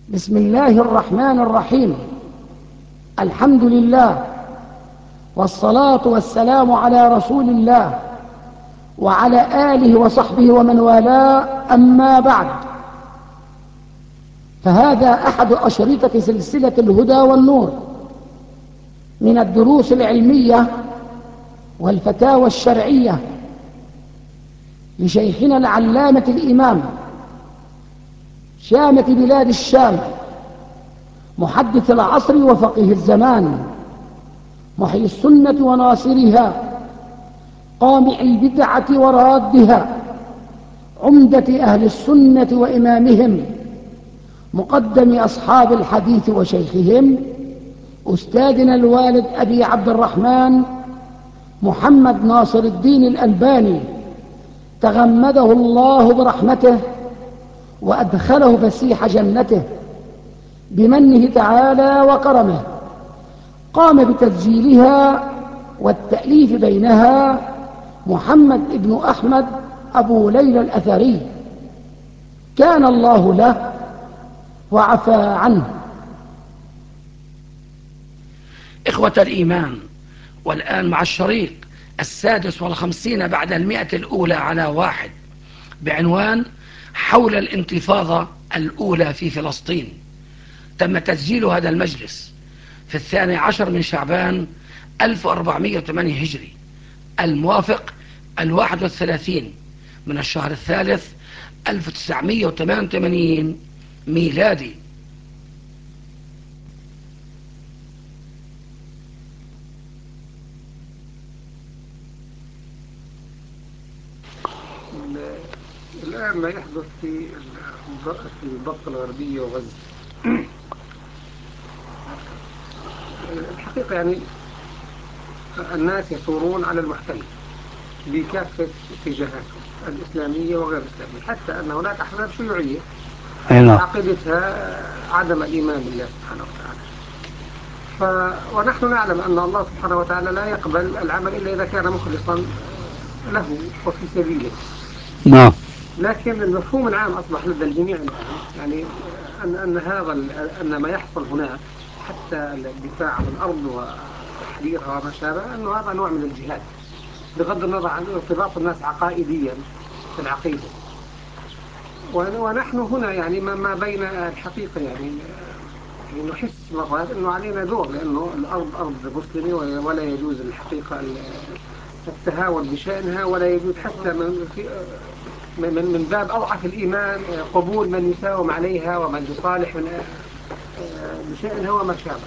بسم الله الرحمن الرحيم. الحمد لله، والصلاة والسلام على رسول الله وعلى آله وصحبه ومن والاه، أما بعد، فهذا أحد أشرطة سلسلة الهدى والنور من الدروس العلمية والفتاوى الشرعية لشيخنا العلامة الإمام شامة بلاد الشام، محدث العصر وفقيه الزمان، محيي السنة وناصرها، قامع البدعة ورادها، عمدة أهل السنة وإمامهم، مقدم أصحاب الحديث وشيخهم، أستاذنا الوالد أبي عبد الرحمن محمد ناصر الدين الألباني، تغمده الله برحمته وأدخله فسيح جنته بمنه تعالى وكرمه. قام بتسجيلها والتأليف بينها محمد بن أحمد أبو ليلى الأثري، كان الله له وعفى عنه. إخوة الإيمان، والآن مع الشريط 56 بعد 100 الأولى على 1 بعنوان حول الانتفاضة الأولى في فلسطين. تم تسجيل هذا المجلس في 12 من شعبان 1408 هجري، الموافق 31 من الشهر الثالث 1988 ميلادي. الآن ما يحدث في الضفة الغربية وغزة الحقيقة يعني الناس يثورون على المحتل بكافة اتجاهاتهم الإسلامية وغير الإسلامية، حتى أن هناك أحزاب شيوعية عقيدتها عدم الإيمان بالله سبحانه وتعالى. ونحن نعلم أن الله سبحانه وتعالى لا يقبل العمل إلا إذا كان مخلصا له وفي سبيله. نعم. لكن المفهوم العام أصبح لدى الجميع الآن، يعني أن ما يحصل هناك حتى الدفاع عن الأرض وتحريرها وما شابه، أنه هذا نوع من الجهاد بغض النظر عن ارتباط الناس عقائديا في العقيدة. ونحن هنا يعني ما بين الحقيقة يعني نحس مرات أنه علينا دور، لأنه الأرض أرض مسلمة ولا يجوز الحقيقة التهاون بشأنها، ولا يجوز حتى من باب أضعف الإيمان قبول من يساوم عليها ومن يصالح بشأنها وما شابه.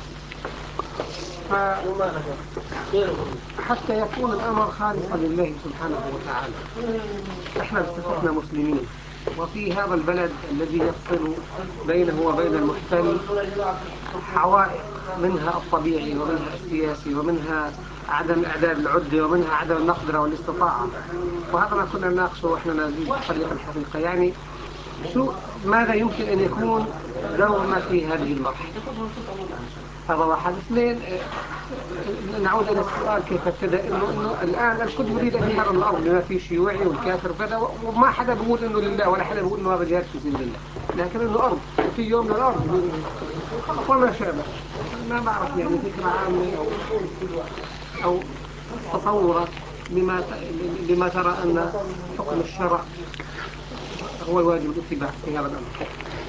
حتى يكون الأمر خالصا لله سبحانه وتعالى. احنا بصفتنا مسلمين، وفي هذا البلد الذي يفصل بينه وبين المحتل حوائط، منها الطبيعي ومنها السياسي ومنها عدم إعداد العدة ومنها عدم المقدرة والاستطاعة. وهذا ما كنا نناقشه وإحنا نازلين في طريق الحقيقة، يعني ماذا يمكن أن يكون دورنا في هذه المرحلة. هذا واحد. اثنين، نعود إلى السؤال كيف ابتدأ، إنه الآن الكل يريد أن يحرر الأرض بما فيه الشيوعي والكافر وكذا، وما حدا بيقول إنه لله ولا حدا بيقول إنه هذا جهاد في سبيل الله، لكن إنه أرض في يوم من الأرض وما شابه. ما بعرف يعني فكرة عامة أو تصورك لما ترى أن حكم الشرع هو الواجب الاتباع في هذا الأمر.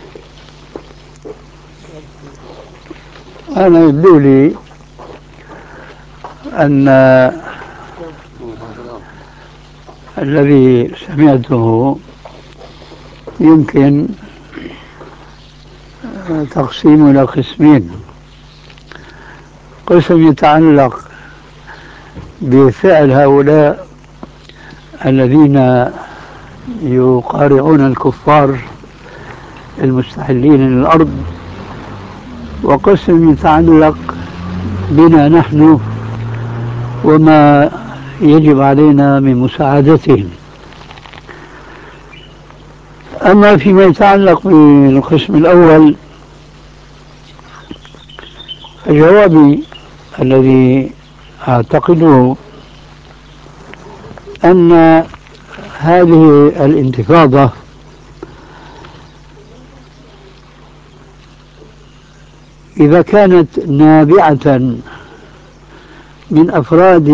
أنا يبدو لي أن الذي سمعته يمكن تقسيم إلى قسمين. قسم يتعلق بفعل هؤلاء الذين يقارعون الكفار المستحلين للأرض، وقسم يتعلق بنا نحن وما يجب علينا من مساعدتهم. أما فيما يتعلق بالقسم الأول، فجوابي الذي أعتقده أن هذه الانتفاضة إذا كانت نابعة من أفراد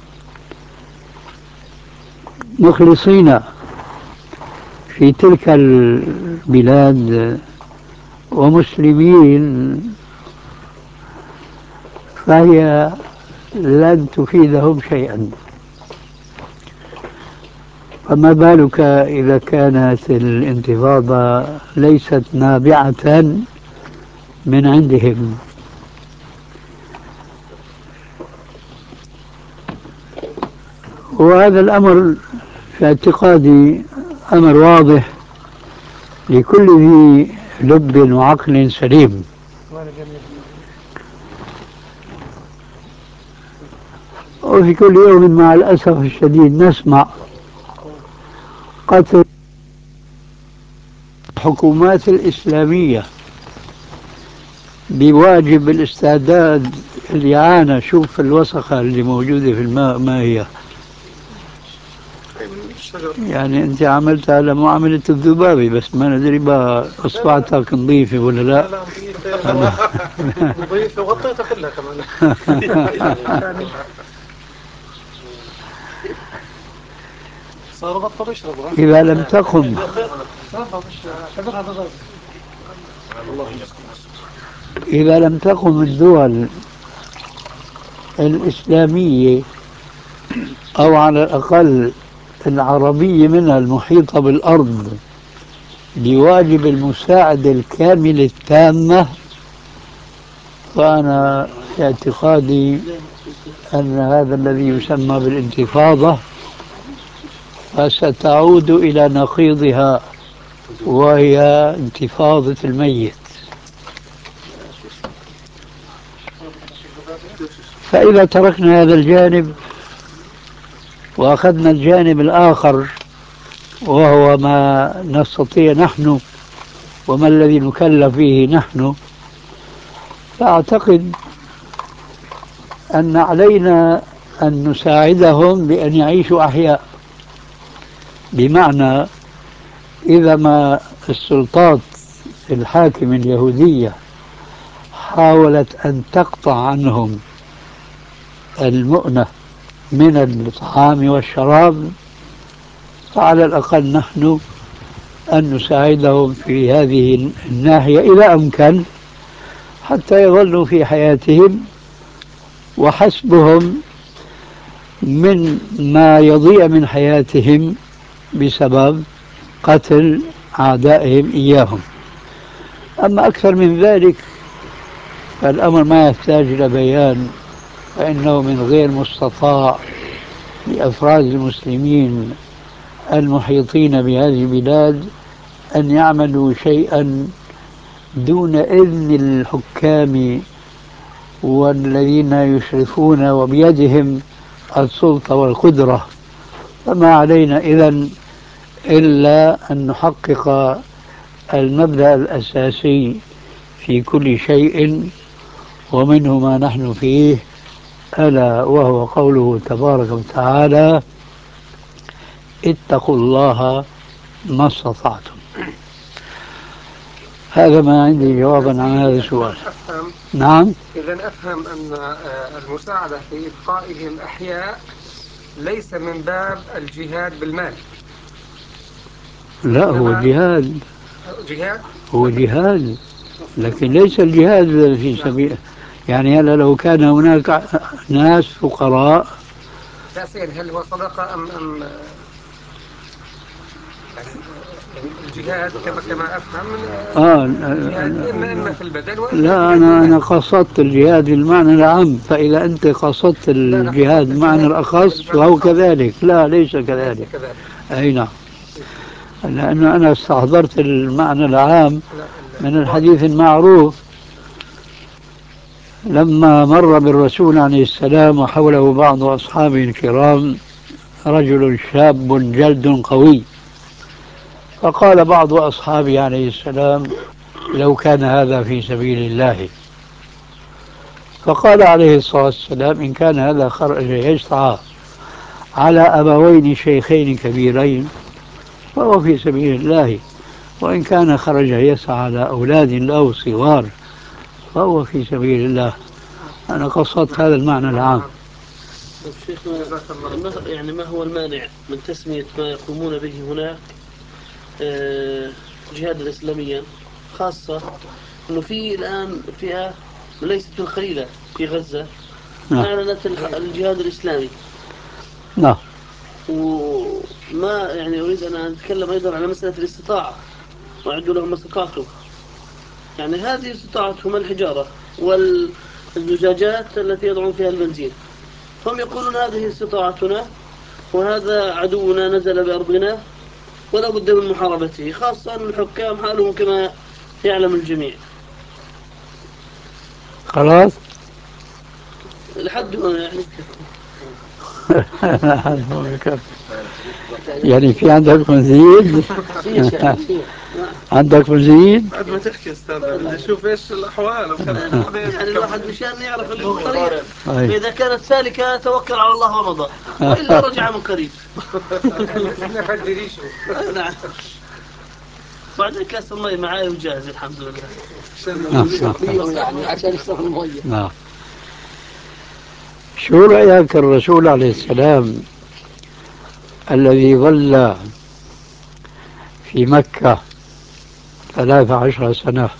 مخلصين في تلك البلاد ومسلمين فهي لن تفيدهم شيئا، فما بالك إذا كانت الانتفاضة ليست نابعة من عندهم. وهذا الأمر في اعتقادي أمر واضح لكل ذي لب وعقل سليم. وفي كل يوم مع الأسف الشديد نسمع قتل الحكومات الإسلامية بواجب الاستعداد الإعانة. شوف الوسخة اللي موجودة في الماء ما هي، يعني أنت عملت على معاملة الذبابة، بس ما ندري بقى أصبعتك نظيفة ولا لا. لا نظيفة وغطيتها كلها كمان. صاروا بطلوا يشربوا. إذا لم تقم الدول الإسلامية أو على الأقل العربية منها المحيطة بالأرض بواجب المساعدة الكاملة التامة، فأنا في اعتقادي أن هذا الذي يسمى بالانتفاضة فستعود إلى نقيضها، وهي انتفاضة الميت. فإذا تركنا هذا الجانب وأخذنا الجانب الآخر وهو ما نستطيع نحن وما الذي نكلف به نحن، فأعتقد أن علينا أن نساعدهم بأن يعيشوا أحياء. بمعنى إذا ما السلطات الحاكمة اليهودية حاولت أن تقطع عنهم المؤنة من الطعام والشراب، فعلى الأقل نحن أن نساعدهم في هذه الناحية إلى أمكن حتى يظلوا في حياتهم، وحسبهم من ما يضيع من حياتهم بسبب قتل أعدائهم إياهم. أما أكثر من ذلك فالأمر ما يحتاج إلى بيان، فإنه من غير مستطاع لأفراد المسلمين المحيطين بهذه البلاد أن يعملوا شيئا دون إذن الحكام والذين يشرفون وبيدهم السلطة والقدرة. فما علينا إذن إلا أن نحقق المبدأ الأساسي في كل شيء ومنه ما نحن فيه، ألا وهو قوله تبارك وتعالى: اتقوا الله ما استطعتم. هذا ما عندي جوابا عن هذا السؤال. نعم. إذا أفهم أن المساعدة في إبقائهم أحياء ليس من باب الجهاد بالمال. لا، هو جهاد. هو جهاد، لكن ليس الجهاد في سبيل، يعني هلا لو كان هناك ناس فقراء. لا سيد، هل هو صدقة أم يعني الجهاد كما أفهم الجهاد إما في البدن وإما لا، الجهاد أنا قصدت الجهاد المعنى العام، فإذا أنت قصدت الجهاد المعنى الأخص فهو كذلك. لا، ليس كذلك. أي نعم، لأن أنا استحضرت المعنى العام من الحديث المعروف لما مر بالرسول عليه السلام وحوله بعض أصحابه الكرام رجل شاب جلد قوي، فقال بعض أصحابه عليه السلام: لو كان هذا في سبيل الله. فقال عليه الصلاة والسلام: إن كان هذا خرج يسعى على أبوين شيخين كبيرين فهو في سبيل الله، وإن كان خرج يسعى على أولاد له صغار فهو في سبيل الله. أنا قصدت هذا المعنى العام. طيب شيخنا، يعني ما هو المانع من تسمية ما يقومون به هناك جهادا إسلاميا، خاصة أنه في الآن فئة ليست بالقليلة في غزة نعم. أعلنت الجهاد الإسلامي. نعم. وما يعني أريد أن أتكلم أيضا على مسألة الاستطاعة، وأعدوا لهم ما استطعتم. يعني هذه استطاعتهم الحجارة والزجاجات التي يضعون فيها البنزين، هم يقولون هذه استطاعتنا وهذا عدونا نزل بأرضنا ولا بد من محاربته، خاصة أن الحكام حالهم كما يعلم الجميع. خلاص. لحد هنا يعني. يعني في عندك مزيد؟ عندك مزيد؟ بعد ما تحكي استاذ بدي اشوف ايش الاحوال يعني الواحد مشان يعرف الطريق، فاذا كانت سالكه توكل على الله ومضى، والا رجع من قريب. نعم. بعدين كاس المي معاي وجاهز الحمد لله. يعني عشان يشرب المية. نعم. شو رأيك الرسول عليه السلام الذي ظل في مكة 13 سنة،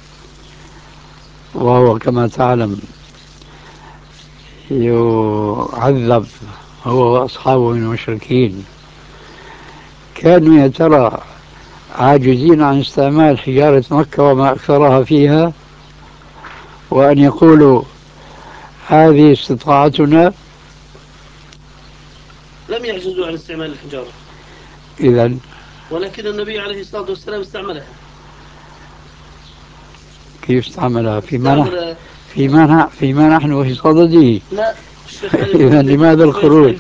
وهو كما تعلم يعذب هو وأصحابه من المشركين، كانوا يا ترى عاجزين عن استعمال حجارة مكة وما أكثرها فيها، وأن يقولوا هذه استطاعتنا؟ لم يعجزوا عن استعمال الحجارة، إذن ولكن النبي عليه الصلاة والسلام استعملها. كيف استعملها؟ استعمل فيما نحن في صدده. لا الشيخ علي إذا لماذا الخروج؟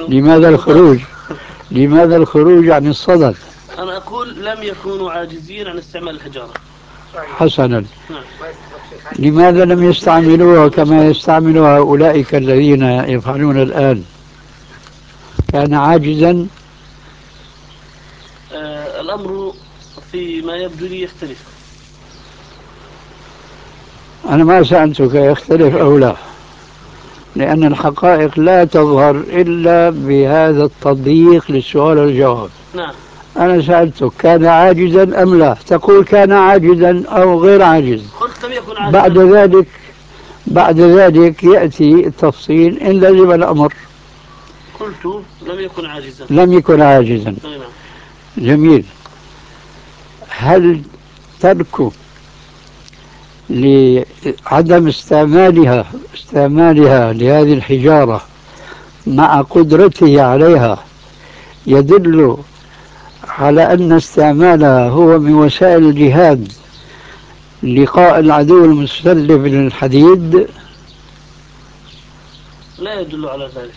لماذا الخروج عن الصدد؟ أنا أقول لم يكونوا عاجزين عن استعمال الحجارة. حسنا. نعم. لماذا لم يستعملوها كما يستعملها أولئك الذين يفعلون الآن؟ كان عاجزا؟ الأمر فيما يبدو لي يختلف. أنا ما سألتك يختلف أو لا، لأن الحقائق لا تظهر إلا بهذا التضييق للسؤال والجواب. نعم. أنا سألتك كان عاجزا أم لا؟ تقول كان عاجزا أو غير عاجز. قلت لم يكن عاجزا. بعد ذلك يأتي التفصيل إن لزم الأمر. قلت لم يكن عاجزا. لم يكن عاجزا. نعم. جميل. هل ترك لعدم استعمالها لهذه الحجارة مع قدرته عليها يدل على أن استعمالها هو من وسائل الجهاد لقاء العدو المتسلب للحديد؟ لا يدل على ذلك.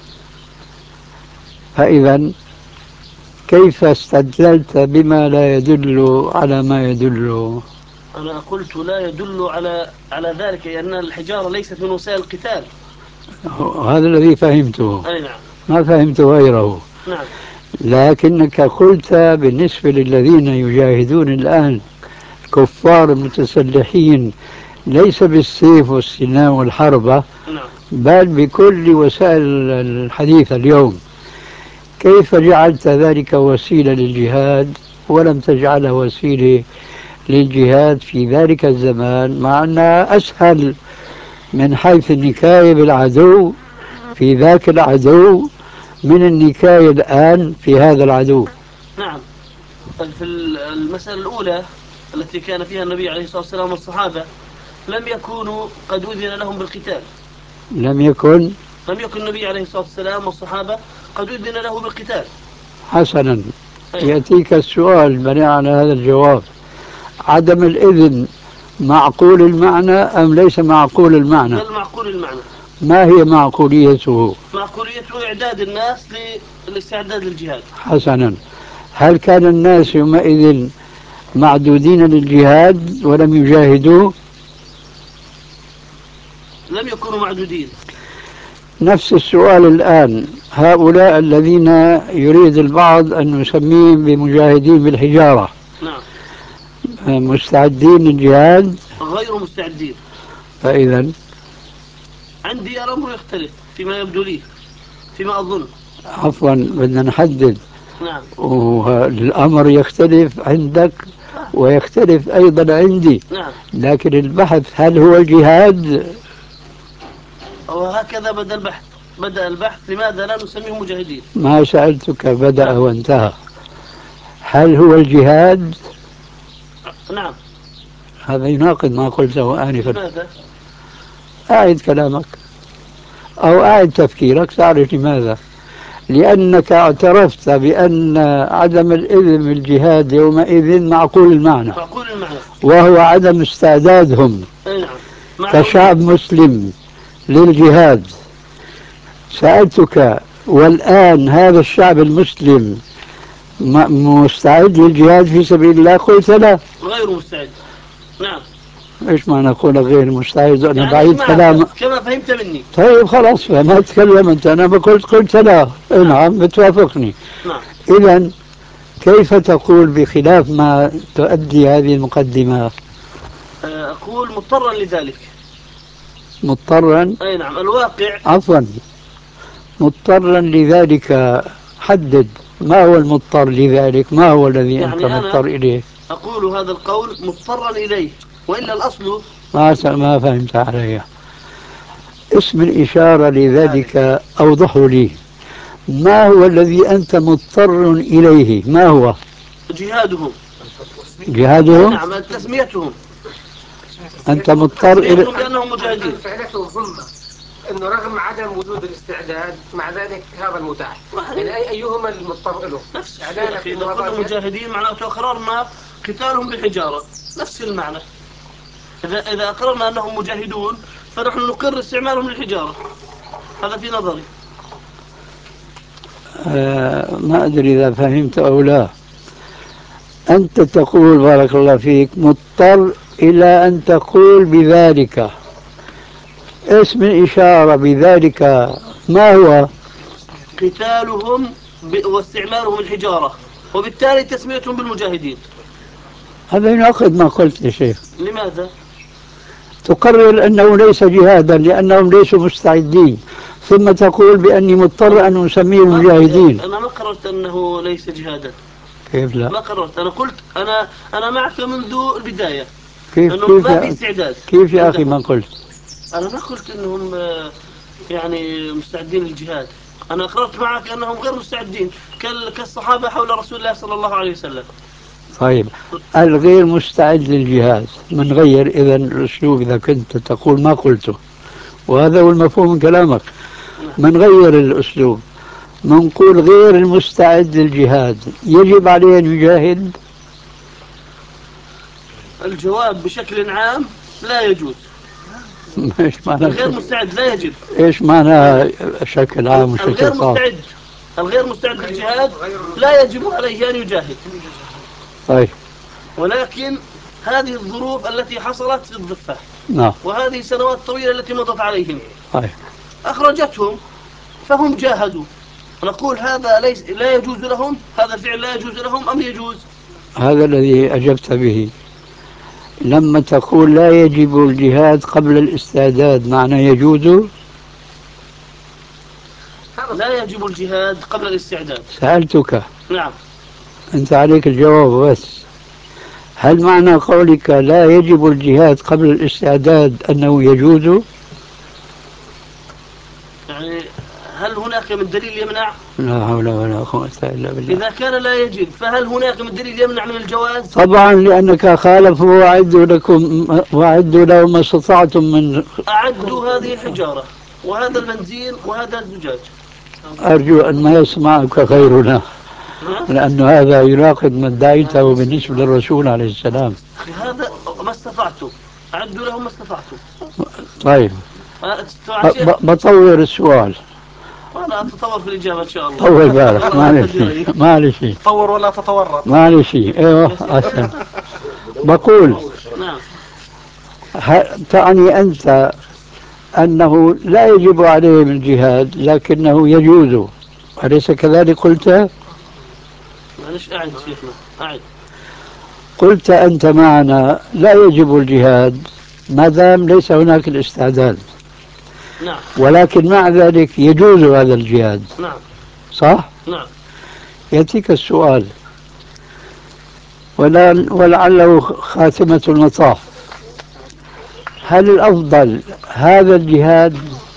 فإذا كيف استدللت بما لا يدل على ما يدل؟ أنا قلت لا يدل على ذلك، لأن الحجارة ليست من وسائل القتال. هذا الذي فهمته. أي نعم. ما فهمت غيره. نعم. لكنك قلت بالنسبة للذين يجاهدون الآن كفار متسلحين ليس بالسيف والسنان والحربة، نعم، بل بكل وسائل الحديثة اليوم، كيف جعلت ذلك وسيلة للجهاد ولم تجعله وسيلة للجهاد في ذلك الزمان، مع أنها أسهل من حيث النكاية بالعدو في ذاك العدو من النكاية الآن في هذا العدو؟ نعم. في المسألة الأولى التي كان فيها النبي عليه الصلاة والسلام والصحابة لم يكونوا قد أذن لهم بالقتال. لم يكن النبي عليه الصلاة والسلام والصحابة قد أذن له بالقتال. حسنا. يأتيك السؤال بناء على هذا الجواب: عدم الإذن معقول المعنى أم ليس معقول المعنى؟ بل معقول المعنى. ما هي معقوليته؟ معقوليته إعداد الناس للاستعداد للجهاد. حسنا. هل كان الناس يومئذ معدودين للجهاد ولم يجاهدوا؟ لم يكونوا معدودين. نفس السؤال الآن: هؤلاء الذين يريد البعض أن نسميهم بمجاهدين بالحجارة، نعم، مستعدين للجهاد؟ غير مستعدين. فإذا عندي الأمر يختلف فيما يبدو لي، فيما أظن. عفوا بدنا نحدد. نعم. والأمر يختلف عندك ويختلف أيضا عندي. نعم. لكن البحث هل هو الجهاد؟ وهكذا بدأ البحث لماذا لا نسميهم مجاهدين؟ ما سألتك بدأ نعم. وانتهى. هل هو الجهاد؟ نعم. هذا يناقض ما قلته آنفا. لماذا؟ أعد كلامك أو أعد تفكيرك تعرف لماذا. لأنك اعترفت بأن عدم الإذن بالجهاد يومئذ معقول المعنى، معقول المعنى، وهو عدم استعدادهم نعم. كشعب مسلم للجهاد. سألتك والآن هذا الشعب المسلم مستعد للجهاد في سبيل الله؟ قلت لا، غير مستعد. نعم. ايش معنى اقول غير مستعد؟ انا يعني بعيد كلام كما فهمت مني. طيب خلاص ما تكلم انت، انا قلت لا. نعم بتوافقني. نعم. اذا كيف تقول بخلاف ما تؤدي هذه المقدمة؟ أقول مضطرا لذلك. مضطرا؟ أي نعم. الواقع. عفوا، مضطرا لذلك حدد ما هو المضطر لذلك، ما هو الذي يعني أنت مضطر إليه؟ أقول هذا القول مضطرا إليه، وإلا الأصل ما فهمت علي. اسم الإشارة لذلك أوضحوا لي، ما هو الذي أنت مضطر إليه؟ ما هو؟ جهادهم. جهادهم؟ نعم. تسميتهم. أنت مضطر إلى لأنهم مجاهدين. فعلته الظلمة انه رغم عدم وجود الاستعداد مع ذلك هذا المتاح. يعني ايهما المضطر له؟ نفس الشيء. اذا كنا مجاهدين معناته اقررنا قتالهم بالحجاره، نفس المعنى. اذا اقررنا انهم مجاهدون فنحن نقر استعمالهم للحجاره. هذا في نظري. ما أدري إذا فهمت أو لا. أنت تقول بارك الله فيك مضطر إلى أن تقول بذلك. اسم الإشارة بذلك ما هو؟ قتالهم واستعمالهم الحجارة، وبالتالي تسميتهم بالمجاهدين. هذا يناقض ما قلت يا شيخ. لماذا؟ تقرر أنه ليس جهادا لأنهم ليسوا مستعدين، ثم تقول بأني مضطر أن أسميهم مجاهدين. أنا ما قررت أنه ليس جهادا. كيف لا؟ ما قررت. أنا قلت أنا معك منذ البداية. كيف ما في استعداد. كيف يا أخي ما قلت؟ أنا ما قلت أنهم يعني مستعدين للجهاد. أنا أقررت معك أنهم غير مستعدين كالصحابة حول رسول الله صلى الله عليه وسلم. طيب الغير مستعد للجهاد من غير إذا الأسلوب إذا كنت تقول ما قلته، وهذا هو المفهوم من كلامك. من غير الأسلوب منقول غير المستعد للجهاد يجب عليه أن يجاهد؟ الجواب بشكل عام لا يجوز. ايش معنى الغير مستعد لا يجب؟ ايش معنى شكل عام وشكل خاص؟ الغير مستعد للجهاد لا يجب عليه أن يجاهد. طيب. ولكن هذه الظروف التي حصلت في الضفة، نعم، وهذه السنوات الطويلة التي مضت عليهم، طيب، أخرجتهم فهم جاهدوا. نقول هذا لا يجوز لهم، هذا الفعل لا يجوز لهم أم يجوز؟ هذا الذي أجبت به. لما تقول لا يجب الجهاد قبل الاستعداد معنى يجوز؟ لا يجب الجهاد قبل الاستعداد. سألتك. نعم. أنت عليك الجواب بس. هل معنى قولك لا يجب الجهاد قبل الاستعداد أنه يجوز؟ يعني هل هناك من دليل يمنع؟ لا حول ولا قوة إلا بالله. إذا كان لا يجب فهل هناك من دليل يمنع من الجواز؟ طبعا لأنك خالفوا وأعدوا لهم ما استطعتم من. أعدوا هذه الحجارة وهذا البنزين وهذا الزجاج. أرجو أن ما يسمعك غيرنا، لأن هذا يناقض ما ادعيته بالنسبة للرسول عليه السلام. هذا ما استطعتم، أعدوا لهم ما استطعتم. طيب بطور السؤال. أنا أتطور في الإجابة إن شاء الله. طول بالك معلش طور ولا تتورط. معلش. ايوه أحسن. بقول نعم. تعني أنت أنه لا يجب عليهم الجهاد لكنه يجوز، أليس كذلك قلت؟ معلش أعد شيخنا أعد. قلت أنت معنا لا يجب الجهاد ما دام ليس هناك الاستعداد. نعم. ولكن مع ذلك يجوز هذا الجهاد. نعم. صح؟ نعم. يأتيك السؤال ولعله خاتمة المطاف، هل الأفضل هذا الجهاد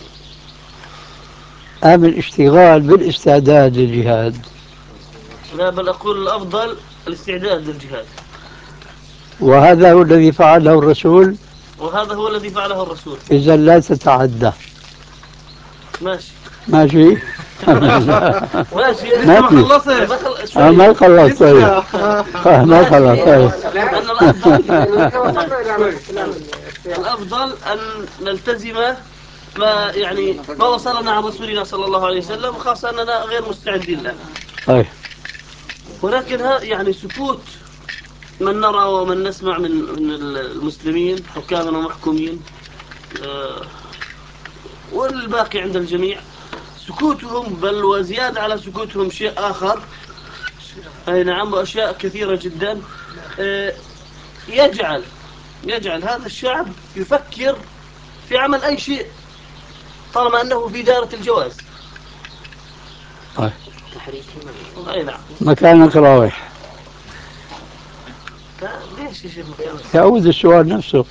أم الاشتغال بالاستعداد للجهاد؟ لا، بل أقول الأفضل الاستعداد للجهاد. وهذا هو الذي فعله الرسول. وهذا هو الذي فعله الرسول. إذا لا تتعدى. ماشي. ماشي. ماشي. ما خلصت. ما خلصت. ما خلصت. الأفضل أن نلتزم ما وصلنا عن رسولنا صلى الله عليه وسلم، خاصة أننا غير مستعدين له. طيب. ولكن سكوت من نرى ومن نسمع من المسلمين حكاما ومحكومين، والباقي عند الجميع سكوتهم، بل وزيادة على سكوتهم شيء آخر. أي نعم، وأشياء كثيرة جدا يجعل هذا الشعب يفكر في عمل أي شيء طالما أنه في دائرة الجواز. طيب. أي نعم. مكانك راوح. ليش يا شيخ مكانك؟ يعود السؤال نفسه.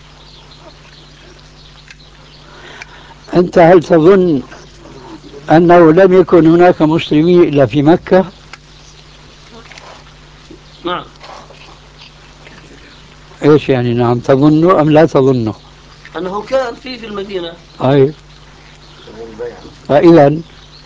أنت هل تظن أنه لم يكن هناك مسلمين إلا في مكة؟ نعم. إيش يعني نعم؟ تظن أم لا تظن؟ أنه كان في المدينة. أي. فإذا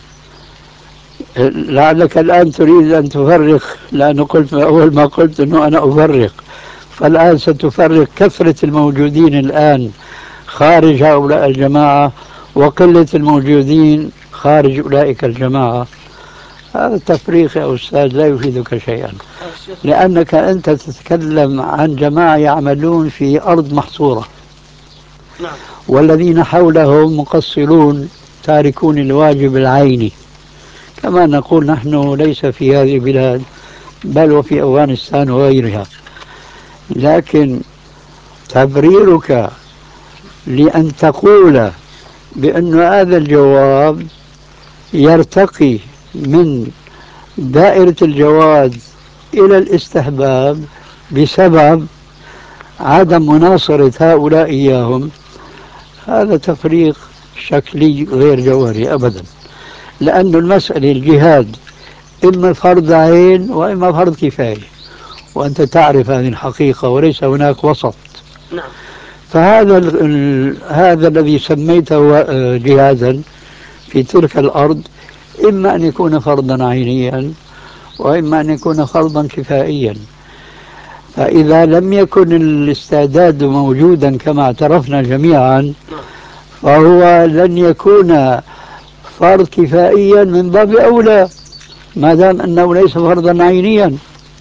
لعلك الآن تريد أن تفرق، لأنه قلت أول ما قلت أنه أنا أفرق، فالآن ستفرق كثرة الموجودين الآن خارج هؤلاء الجماعة وقلة الموجودين خارج أولئك الجماعة. هذا التفريق يا أستاذ لا يفيدك شيئا، لأنك أنت تتكلم عن جماعة يعملون في أرض محصورة. نعم. والذين حولهم مقصرون تاركون الواجب العيني، كما نقول نحن ليس في هذه البلاد بل وفي أفغانستان وغيرها. لكن تبريرك لأن تقول بأن هذا الجواب يرتقي من دائرة الجواز إلى الاستحباب بسبب عدم مناصرة هؤلاء إياهم، هذا تفريق شكلي غير جوهري أبدا. لأن المسألة الجهاد إما فرض عين وإما فرض كفاية، وأنت تعرف هذه الحقيقة وليس هناك وسط. نعم. فهذا هذا الذي سميته جهازا في تلك الأرض إما أن يكون فرضا عينيا وإما أن يكون فرضا كفائيا. فإذا لم يكن الاستعداد موجودا كما اعترفنا جميعا فهو لن يكون فرض كفائيا من باب أولى ما دام أنه ليس فرضا عينيا،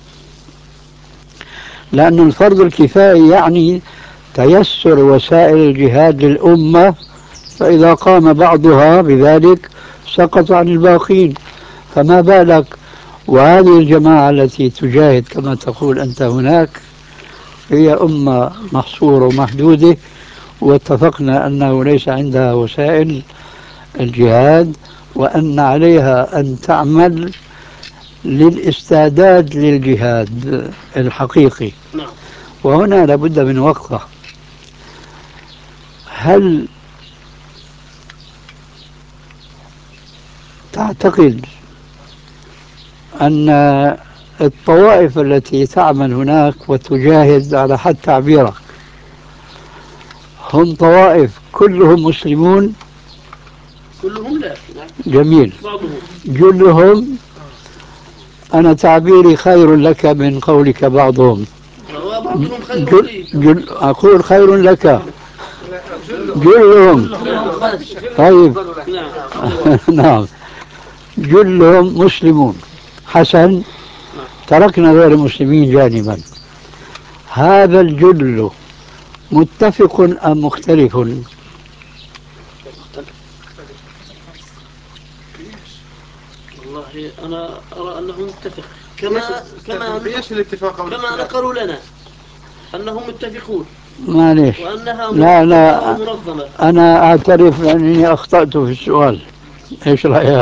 لأن الفرض الكفائي يعني تيسر وسائل الجهاد للأمة، فإذا قام بعضها بذلك سقط عن الباقين. فما بالك وهذه الجماعة التي تجاهد كما تقول أنت هناك هي أمة محصورة ومحدودة، واتفقنا أنه ليس عندها وسائل الجهاد وأن عليها أن تعمل للاستعداد للجهاد الحقيقي. نعم. وهنا لابد من وقفة. هل تعتقد أن الطوائف التي تعمل هناك وتجاهد على حد تعبيرك هم طوائف كلهم مسلمون؟ كلهم لا. جميل. بعضهم. جلهم أنا تعبيري خير لك من قولك بعضهم. وبعضهم خير لي. أقول خير لك جلهم. طيب. نعم. جلهم مسلمون. حسن، تركنا غير المسلمين جانبا. هذا الجل متفق أم مختلف؟ والله أنا أرى أنه متفق. كما نقلوا لنا أنهم متفقون. معليش، لا منظمة. أنا أعترف أنني أخطأت في السؤال. إيش رأيك؟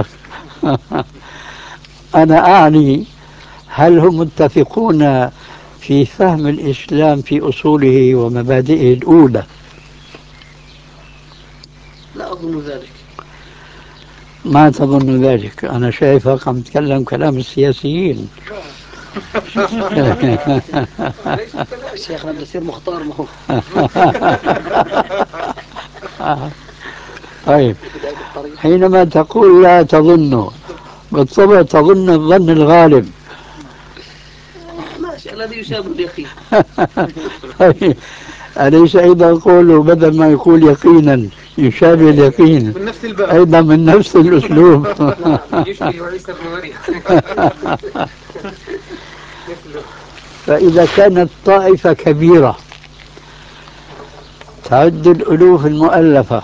أنا أعني هل هم متفقون في فهم الإسلام في أصوله ومبادئه الأولى؟ لا أظن ذلك. ما تظن ذلك؟ أنا شايفك عم تتكلم كلام السياسيين. شيخنا بده يصير مختار ما هو. طيب، حينما تقول لا تظن، بالطبع تظن الظن الغالب. ماشي، الذي يشابه اليقين. طيب، أليس أيضا قوله بدل ما يقول يقينا يشابه اليقين من نفس الباب، أيضا من نفس الأسلوب؟ يشبه عيسى بن مريم. فإذا كانت طائفة كبيرة تعد الألوف المؤلفة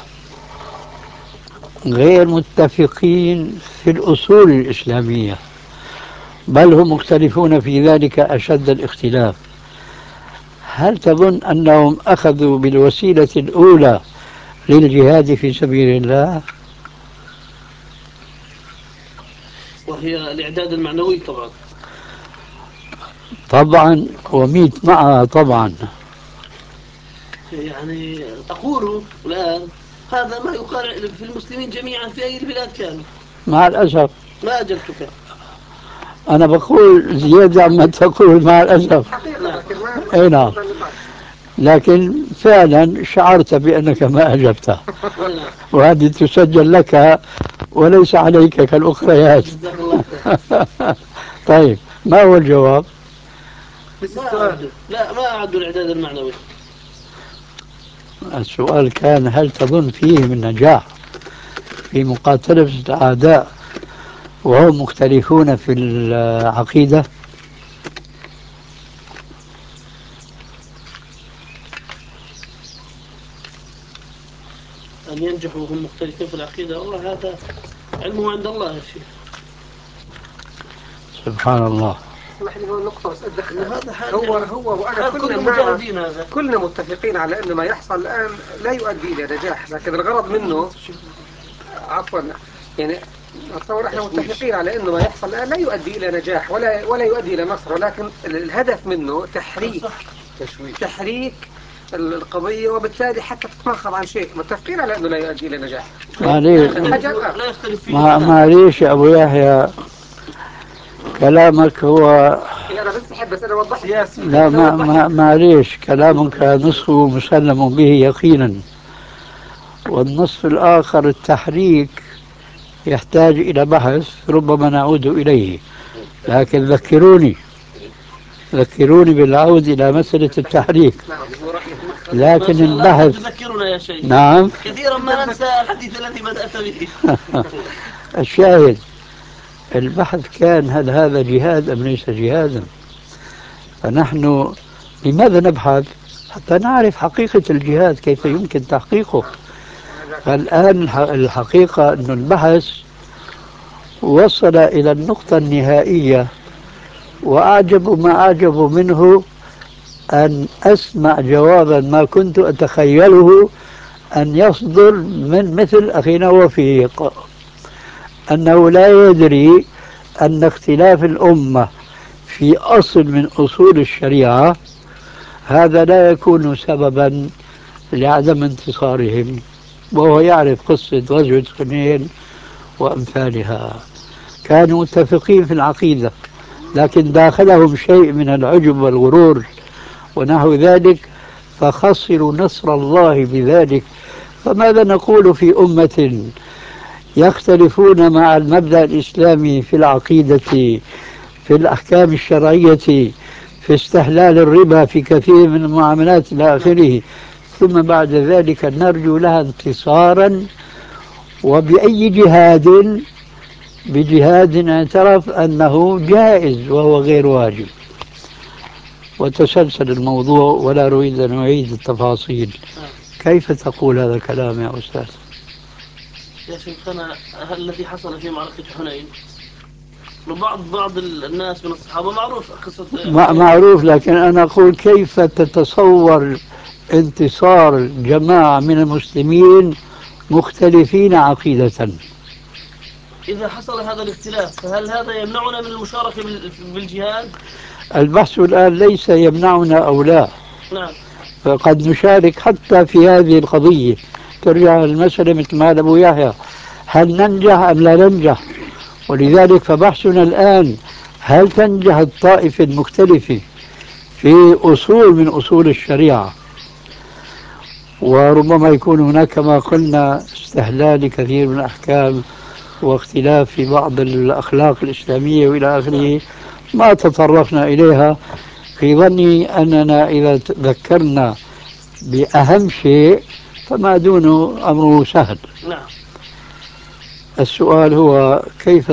غير متفقين في الأصول الإسلامية، بل هم مختلفون في ذلك أشد الاختلاف، هل تظن أنهم أخذوا بالوسيلة الأولى للجهاد في سبيل الله؟ وهي الإعداد المعنوي طبعا. طبعا، وميت معها طبعا. يعني أقول الآن هذا ما يقال في المسلمين جميعا في أي البلاد كانوا. مع الأسف. ما أجبتك. أنا بقول زيادة عما تقول مع الأسف. أي نعم، لكن فعلا شعرت بأنك ما أجبت، وهذه تسجل لك وليس عليك كالأخريات. طيب، ما هو الجواب؟ ما أعد الإعداد المعنوي. السؤال كان هل تظن فيه من نجاح في مقاتلة الأعداء وهم مختلفون في العقيدة؟ أن ينجحوا وهم مختلفين في العقيدة، والله هذا علمه عند الله يا شيخ. سبحان الله. اسمح لي هون نقطة بس أدخل. هو وأنا كلنا متفقين على أن ما يحصل الآن لا يؤدي إلى نجاح، لكن الغرض منه عفوا يعني أتصور احنا متفقين على أنه ما يحصل الآن لا يؤدي إلى نجاح ولا يؤدي إلى نصر، ولكن الهدف منه تحريك القضية، وبالتالي حتى تتمخض عن شيء. متفقين على أنه لا يؤدي إلى نجاح. معليش يا أبو يحيى، كلامك هو أنا بس بحب أوضح سياسي. لا، معليش، كلامك نصفه مسلم به يقينا، والنصف الآخر التحريك يحتاج إلى بحث ربما نعود إليه، لكن ذكروني بالعود إلى مسألة التحريك. لكن البحث تذكرنا يا شيخ. نعم، كثيرا ما ننسى الحديث الذي بدأت به. الشاهد البحث كان هل هذا جهاد أم ليس جهادا؟ فنحن لماذا نبحث؟ حتى نعرف حقيقة الجهاد كيف يمكن تحقيقه. فالآن الحقيقة أن البحث وصل إلى النقطة النهائية، وأعجب ما أعجب منه أن أسمع جوابا ما كنت أتخيله أن يصدر من مثل أخينا وفيق، أنه لا يدري أن اختلاف الأمة في أصل من أصول الشريعة هذا لا يكون سببا لعدم انتصارهم، وهو يعرف قصة غزوة حنين وأمثالها. كانوا متفقين في العقيدة، لكن داخلهم شيء من العجب والغرور ونحو ذلك، فخسروا نصر الله بذلك. فماذا نقول في أمة يختلفون مع المبدأ الإسلامي في العقيدة، في الأحكام الشرعية، في استحلال الربا، في كثير من المعاملات إلى آخره، ثم بعد ذلك نرجو لها انتصارا؟ وبأي جهاد؟ بجهاد اعترف أنه جائز وهو غير واجب. وتسلسل الموضوع ولا أريد أن أعيد التفاصيل. كيف تقول هذا الكلام يا أستاذ؟ يا شيخنا، هل الذي حصل في معركة حنين بعض الناس من الصحابة معروف قصة معروف، لكن أنا أقول كيف تتصور انتصار جماعة من المسلمين مختلفين عقيدة؟ إذا حصل هذا الاختلاف فهل هذا يمنعنا من المشاركة بالجهاد؟ البحث الآن ليس يمنعنا أو لا، نعم. فقد نشارك حتى في هذه القضية. ترجع المسألة مثل ما قال أبو يحيى، هل ننجح أم لا ننجح؟ ولذلك فبحثنا الآن هل تنجح الطائفة المختلفة في أصول من أصول الشريعة، وربما يكون هناك كما قلنا استهلال كثير من الأحكام واختلاف في بعض الأخلاق الإسلامية وإلى آخره، ما تطرقنا إليها، في ظني أننا إذا ذكرنا بأهم شيء فما دونه أمره سهل. نعم. السؤال هو كيف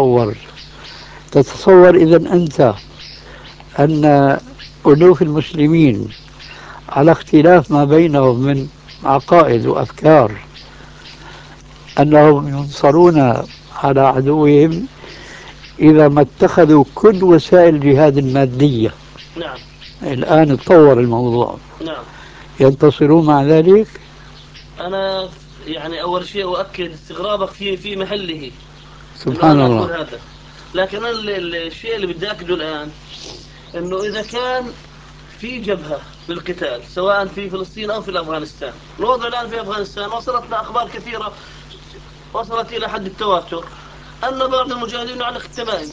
تتصور إذا أنت أن ألوف المسلمين على اختلاف ما بينهم من عقائد وأفكار أنهم ينصرون على عدوهم إذا ما اتخذوا كل وسائل الجهاد المادية؟ نعم. الآن تطور الموضوع. نعم. ينتصرون مع ذلك؟ أنا يعني أول شيء أؤكد استغرابك في محله. سبحان أنا الله. أقول هذا، لكن الشيء اللي بدي أكده الآن أنه إذا كان في جبهة للقتال سواء في فلسطين أو في أفغانستان، الوضع الآن في أفغانستان وصلتنا أخبار كثيرة وصلت إلى حد التواتر أن بعض المجاهدين على التمائم.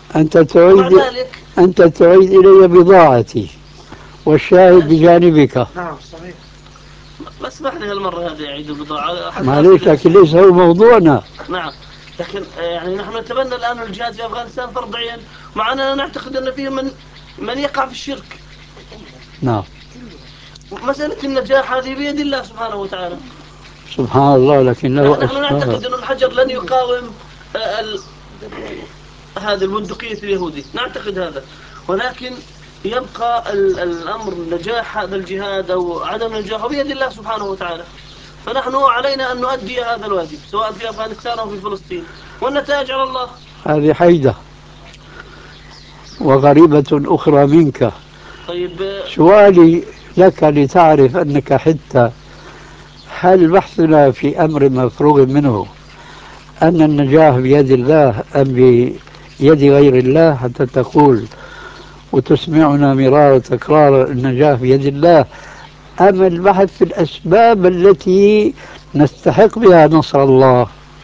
أنت تعيد إلي بضاعتي والشاهد بجانبك. نعم صحيح. ما اسمح لي هالمرة هذه يعيد البضاعة. معليش، لكن ليس هو موضوعنا. نعم، لكن يعني نحن نتبنى الآن الجهاد في أفغانستان فرض عين، مع أننا نعتقد أن فيهم من يقع في الشرك. نعم. مسألة النجاح هذه بيد الله سبحانه وتعالى. سبحان الله، لكن له نحن نعتقد أن الحجر لن يقاوم هذا البندقية اليهودي، نعتقد هذا، ولكن يبقى الأمر نجاح هذا الجهاد أو عدم نجاحه بيد الله سبحانه وتعالى. فنحن علينا أن نؤدي هذا الواجب سواء في أفغانستان أو في فلسطين، والنتائج على الله. هذه حيدة وغريبة أخرى منك. طيب، سؤالي لك لتعرف أنك حتى هل بحثنا في أمر مفروغ منه أن النجاح بيد الله أم بيد غير الله، حتى تقول وتسمعنا مرارا وتكرارا النجاح بيد الله، أم البحث في الأسباب التي نستحق بها نصر الله؟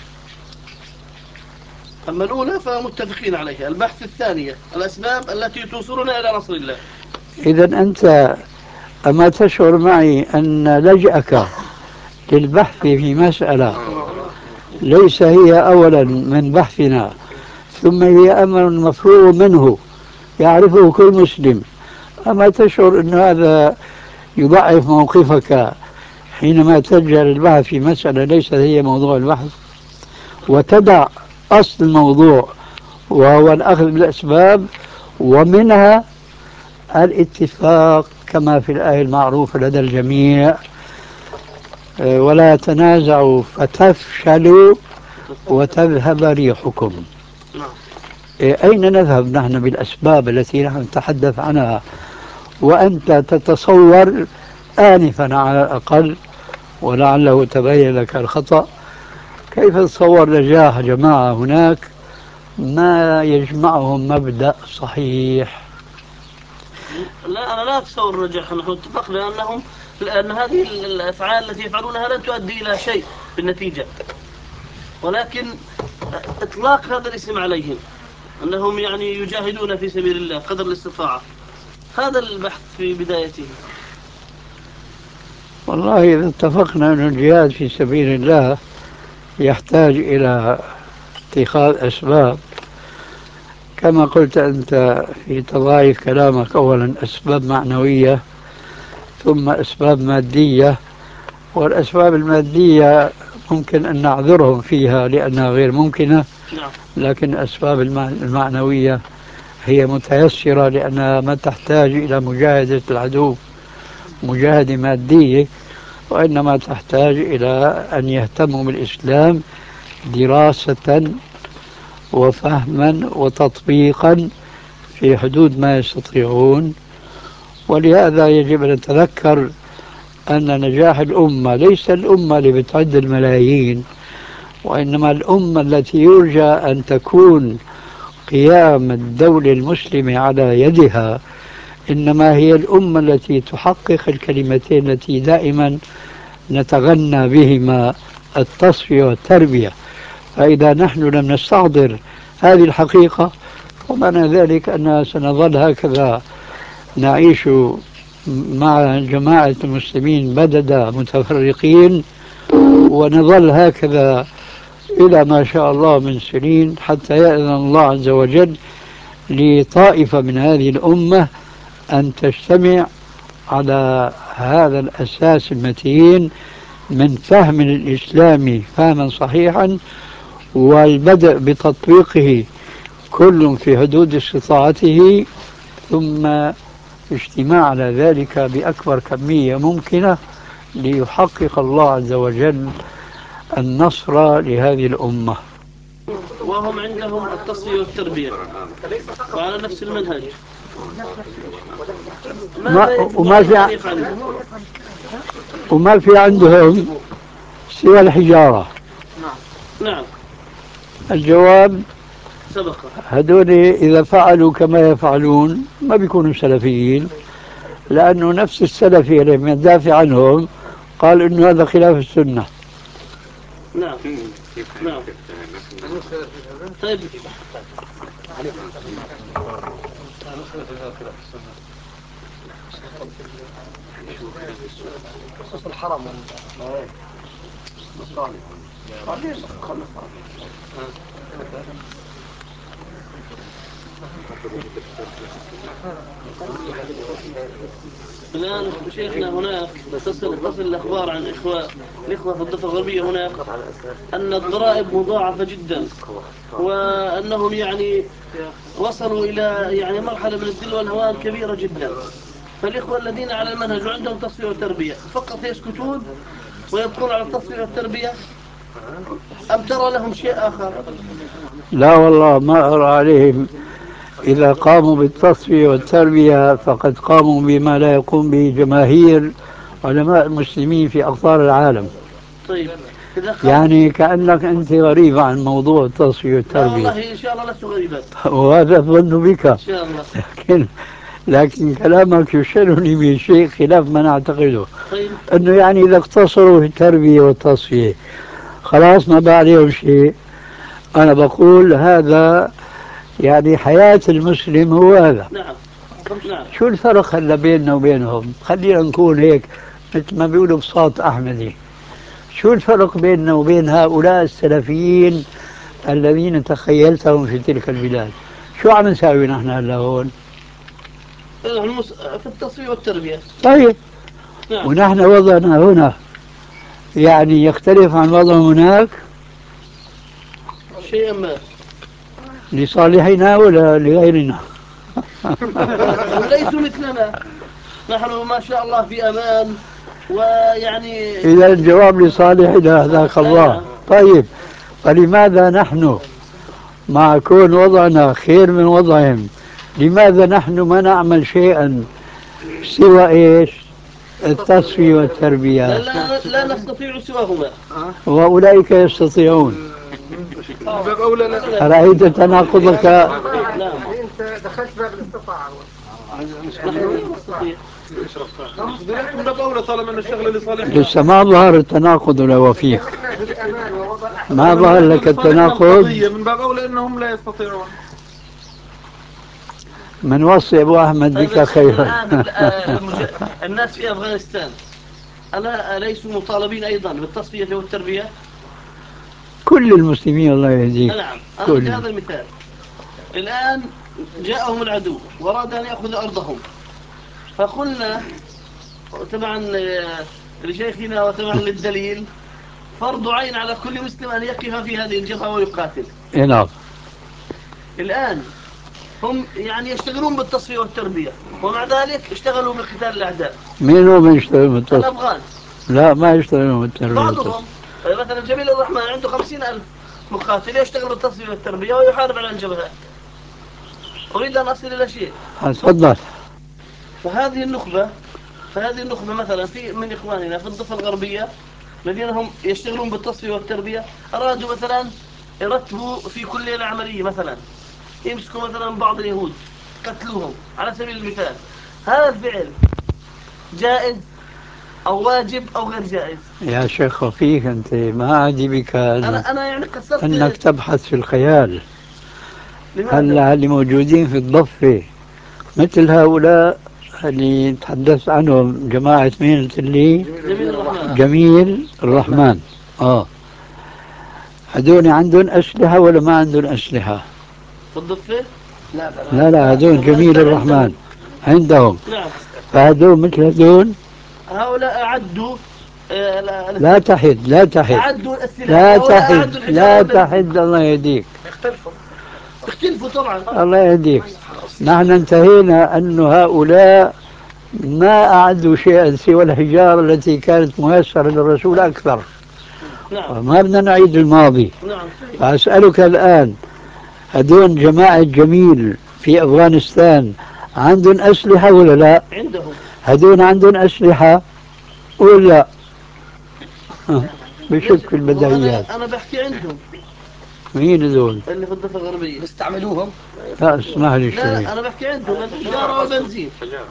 أما الأولى فمتفقين عليها، البحث الثانية الأسباب التي توصلنا إلى نصر الله. إذا أنت أما تشعر معي أن لجأك للبحث في مسألة ليس هي أولا من بحثنا، ثم هي أمر مفروغ منه يعرفه كل مسلم، أما تشعر أن هذا يضعف موقفك حينما تلجأ للبحث في مسألة ليست هي موضوع البحث، وتدع أصل الموضوع وهو الأخذ بالأسباب، ومنها الاتفاق كما في الآية المعروفة لدى الجميع: ولا تنازعوا فتفشلوا وتذهب ريحكم. أين نذهب نحن بالأسباب التي نحن نتحدث عنها وأنت تتصور آنفا على الأقل، ولعله تبين لك الخطأ، كيف تصور نجاح جماعة هناك ما يجمعهم مبدأ صحيح؟ لا، أنا لا أتصور نجاح. نحن اتفقنا لأن هذه الأفعال التي يفعلونها لن تؤدي إلى شيء بالنتيجة، ولكن إطلاق هذا الاسم عليهم أنهم يعني يجاهدون في سبيل الله قدر الاستطاعة، هذا البحث في بدايته. والله إذا اتفقنا أن الجهاد في سبيل الله يحتاج إلى اتخاذ أسباب، كما قلت أنت في تضاعف كلامك، أولا أسباب معنوية ثم أسباب مادية، والأسباب المادية ممكن أن نعذرهم فيها لأنها غير ممكنة، لكن الأسباب المعنوية هي متيسرة لأنها ما تحتاج إلى مجاهدة العدو مجاهدة مادية، وإنما تحتاج إلى أن يهتموا بالإسلام دراسة وفهما وتطبيقا في حدود ما يستطيعون. ولهذا يجب أن نتذكر أن نجاح الأمة ليس الأمة اللي بتعد الملايين، وإنما الأمة التي يرجى أن تكون قيام الدولة المسلمة على يدها، إنما هي الأمة التي تحقق الكلمتين التي دائما نتغنى بهما: التصفية والتربية. فإذا نحن لم نستحضر هذه الحقيقة، ومعنى ذلك أننا سنظل هكذا نعيش مع جماعة المسلمين بددا متفرقين، ونظل هكذا إلى ما شاء الله من سنين، حتى يأذن الله عز وجل لطائفة من هذه الأمة أن تجتمع على هذا الأساس المتين من فهم الإسلام فهما صحيحا، والبدء بتطبيقه كل في حدود استطاعته، ثم اجتماع على ذلك بأكبر كمية ممكنة ليحقق الله عز وجل النصر لهذه الأمة. وهم عندهم التصفية والتربية وعلى نفس المنهج. وما في عندهم سوى الحجارة. نعم. الجواب سبق. هذول إذا فعلوا كما يفعلون ما بيكونوا سلفيين، لأنه نفس السلفي اللي يدافع عنهم قال إنه هذا خلاف السنة. نعم. نعم. طيب. خصوص الحرم الآن شيخنا هناك تصل الأخبار عن الإخوة في الضفة الغربية هناك أن الضرائب مضاعفة جدا، وأنهم يعني وصلوا إلى يعني مرحلة من الذل والهوان كبيرة جدا. فالإخوة الذين على المنهج وعندهم تصفية وتربية فقط يسكتون ويبقون على التصفية والتربية، أم ترى لهم شيء آخر؟ لا والله ما أرى عليهم. إذا قاموا بالتصفية والتربية فقد قاموا بما لا يقوم به جماهير علماء المسلمين في أقطار العالم. طيب. يعني كأنك أنت غريب عن موضوع التصفية والتربية. والله إن شاء الله لست غريبا. وهذا الظن بك. إن شاء الله. لكن كلامك يشغلني بشيء خلاف ما نعتقده. طيب. أنه يعني إذا اقتصروا في التربية والتصفية خلاص ما بقى عليهم شيء. أنا بقول هذا يعني حياة المسلم هو هذا. نعم. نعم. شو الفرق هلا بيننا وبينهم؟ خلينا نكون هيك مثل ما بيقولوا بساط أحمدي. شو الفرق بيننا وبين هؤلاء السلفيين الذين تخيلتهم في تلك البلاد؟ شو عم نساوي نحن هلا هون؟ في التصفية والتربية. طيب. نعم. ونحن وضعنا هنا يعني يختلف عن وضع هناك شيئا ما لصالحنا ولا لغيرنا؟ ليسوا مثلنا، نحن ما شاء الله في أمان، ويعني إذا الجواب لصالحنا هذاك الله. طيب فلماذا نحن مع كون وضعنا خير من وضعهم، لماذا نحن ما نعمل شيئا سوى إيش؟ التصفية والتربية. لا نستطيع سواهما، وأولئك يستطيعون. أرأيت تناقضك؟ أنت دخلت باب الاستطاعة. لسه ما ظهر التناقض لو فيه، ما ظهر لك التناقض. من باب أولى أنهم لا يستطيعون. من وصي أبو أحمد بك خيرا. الناس في أفغانستان أليسوا مطالبين أيضا بالتصفية والتربية؟ كل المسلمين الله يهديك. نعم. أخذ هذا المثال. الآن جاءهم العدو وأراد أن يأخذ أرضهم، فقلنا طبعا لشيخنا وطبعا للدليل فرض عين على كل مسلم أن يقف في هذه الجبهة ويقاتل. نعم. الآن هم يعني يشتغلون بالتصفية والتربية، ومع ذلك اشتغلوا بقتال الأعداء. مين هم يشتغلون بالتصفية؟ الأفغان. لا ما يشتغلون بالتربية. بعضهم مثلا جميل الرحمن عنده 50,000 مقاتل يشتغل بالتصفية والتربية ويحارب على الجبهات. أريد أن أصل إلى شيء. تفضل. فهذه النخبة مثلا في من إخواننا في الضفة الغربية الذين هم يشتغلون بالتصفية والتربية أرادوا مثلا يرتبوا في كل ليلة عملية مثلا يمسكوا مثلا بعض اليهود قتلوهم على سبيل المثال. هذا الفعل جائز أو واجب أو غير جائز؟ يا شيخ خفيف، أنت ما عادي بك أنا يعني قصرت أنك تبحث في الخيال. لماذا؟ هلا اللي موجودين في الضفة مثل هؤلاء اللي تحدثت عنهم، جماعة مين قلت لي؟ جميل الرحمن. هذول عندهم أسلحة ولا ما عندهم أسلحة؟ في الضفة؟ لا هذول جميل الرحمن عندهم. نعم. فهذول مثل هذول هؤلاء أعدوا لا تحد أعدوا السلاح. لا تحد الله يهديك. يختلفوا طبعا. الله يهديك. نحن انتهينا أن هؤلاء ما أعدوا شيئا سوى الحجارة التي كانت ميسرة للرسول أكثر. نعم. وما بدنا نعيد الماضي. نعم. فأسألك الآن، هذول جماعة جميل في أفغانستان عندهم أسلحة ولا لا؟ عندهم. هذول عندهم أسلحة ولا بشك البديهيات. أنا بحكي عندهم. مين هذول؟ اللي في الضفة الغربية بيستعملوهم؟ لا اسمح لي شوي. لا أنا بحكي عندهم الحجارة والبنزين.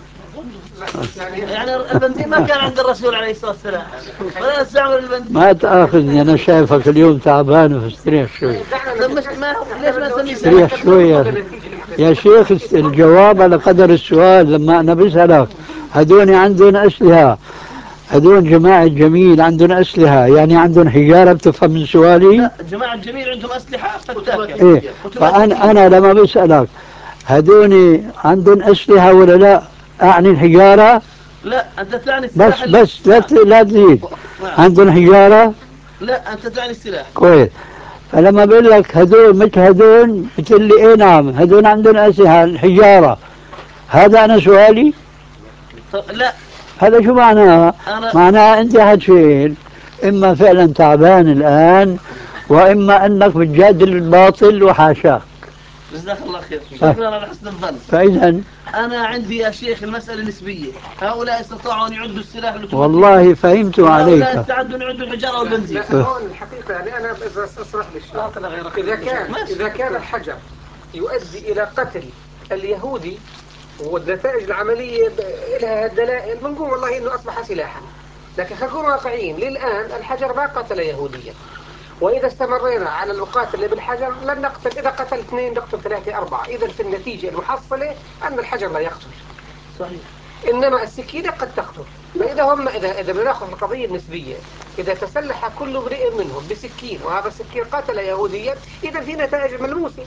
يعني البنزين ما كان عند الرسول عليه الصلاة والسلام ولا استعمل البنزين. ما تأخذني، أنا شايفك اليوم تعبان واستريح شوي. ليش ما نسميه استريح شوي يا شيخ. الجواب على قدر السؤال. لما أنا بسألك هذول عندهم أسلحة، هذول جماعة جميل عندهم أسلحة، يعني عندهم حجارة؟ بتفهم من سؤالي؟ لا جماعة جميل عندهم أسلحة فتاكة. إيه. فأنا لما بسألك هذول عندهم أسلحة ولا لا، أعني الحجارة. لا أنت تعني السلاح. بس لا تزيد. عندهم حجارة. لا أنت تعني السلاح. كويس. فلما بقول لك هذول مثل هذول بتقول لي ايه نعم هذول عندهم أسلحة الحجارة، هذا أنا سؤالي؟ لا هذا شو معناها؟ معناها أنت حتشيل إما فعلا تعبان الآن، وإما أنك بتجادل الباطل وحاشاك. جزاك الله خير. شكرا على حسن الظن. فإذا أنا عندي يا شيخ المسألة نسبية. هؤلاء استطاعوا أن يعدوا السلاح والله فهمت عليك. هؤلاء استعدوا أن يعدوا الحجارة والبنزين. هون الحقيقة يعني أنا أصرح للشيخ إذا كان الحجر يؤدي إلى قتل اليهودي والنتائج العملية لها دلائل بنقول والله إنه أصبح سلاحا. لكن خلينا نكون واقعيين، للآن الحجر ما قتل يهوديا، وإذا استمرينا على المقاتلة بالحجر لن نقتل. إذا قتل 2 نقتل 3 4. إذا في النتيجة المحصلة أن الحجر لا يقتل. صحيح. إنما السكينة قد تقتل. فإذا بناخذ القضية النسبية، إذا تسلح كل امرئ منهم بسكين وهذا السكين قتل يهوديا، إذا في نتائج ملموسة.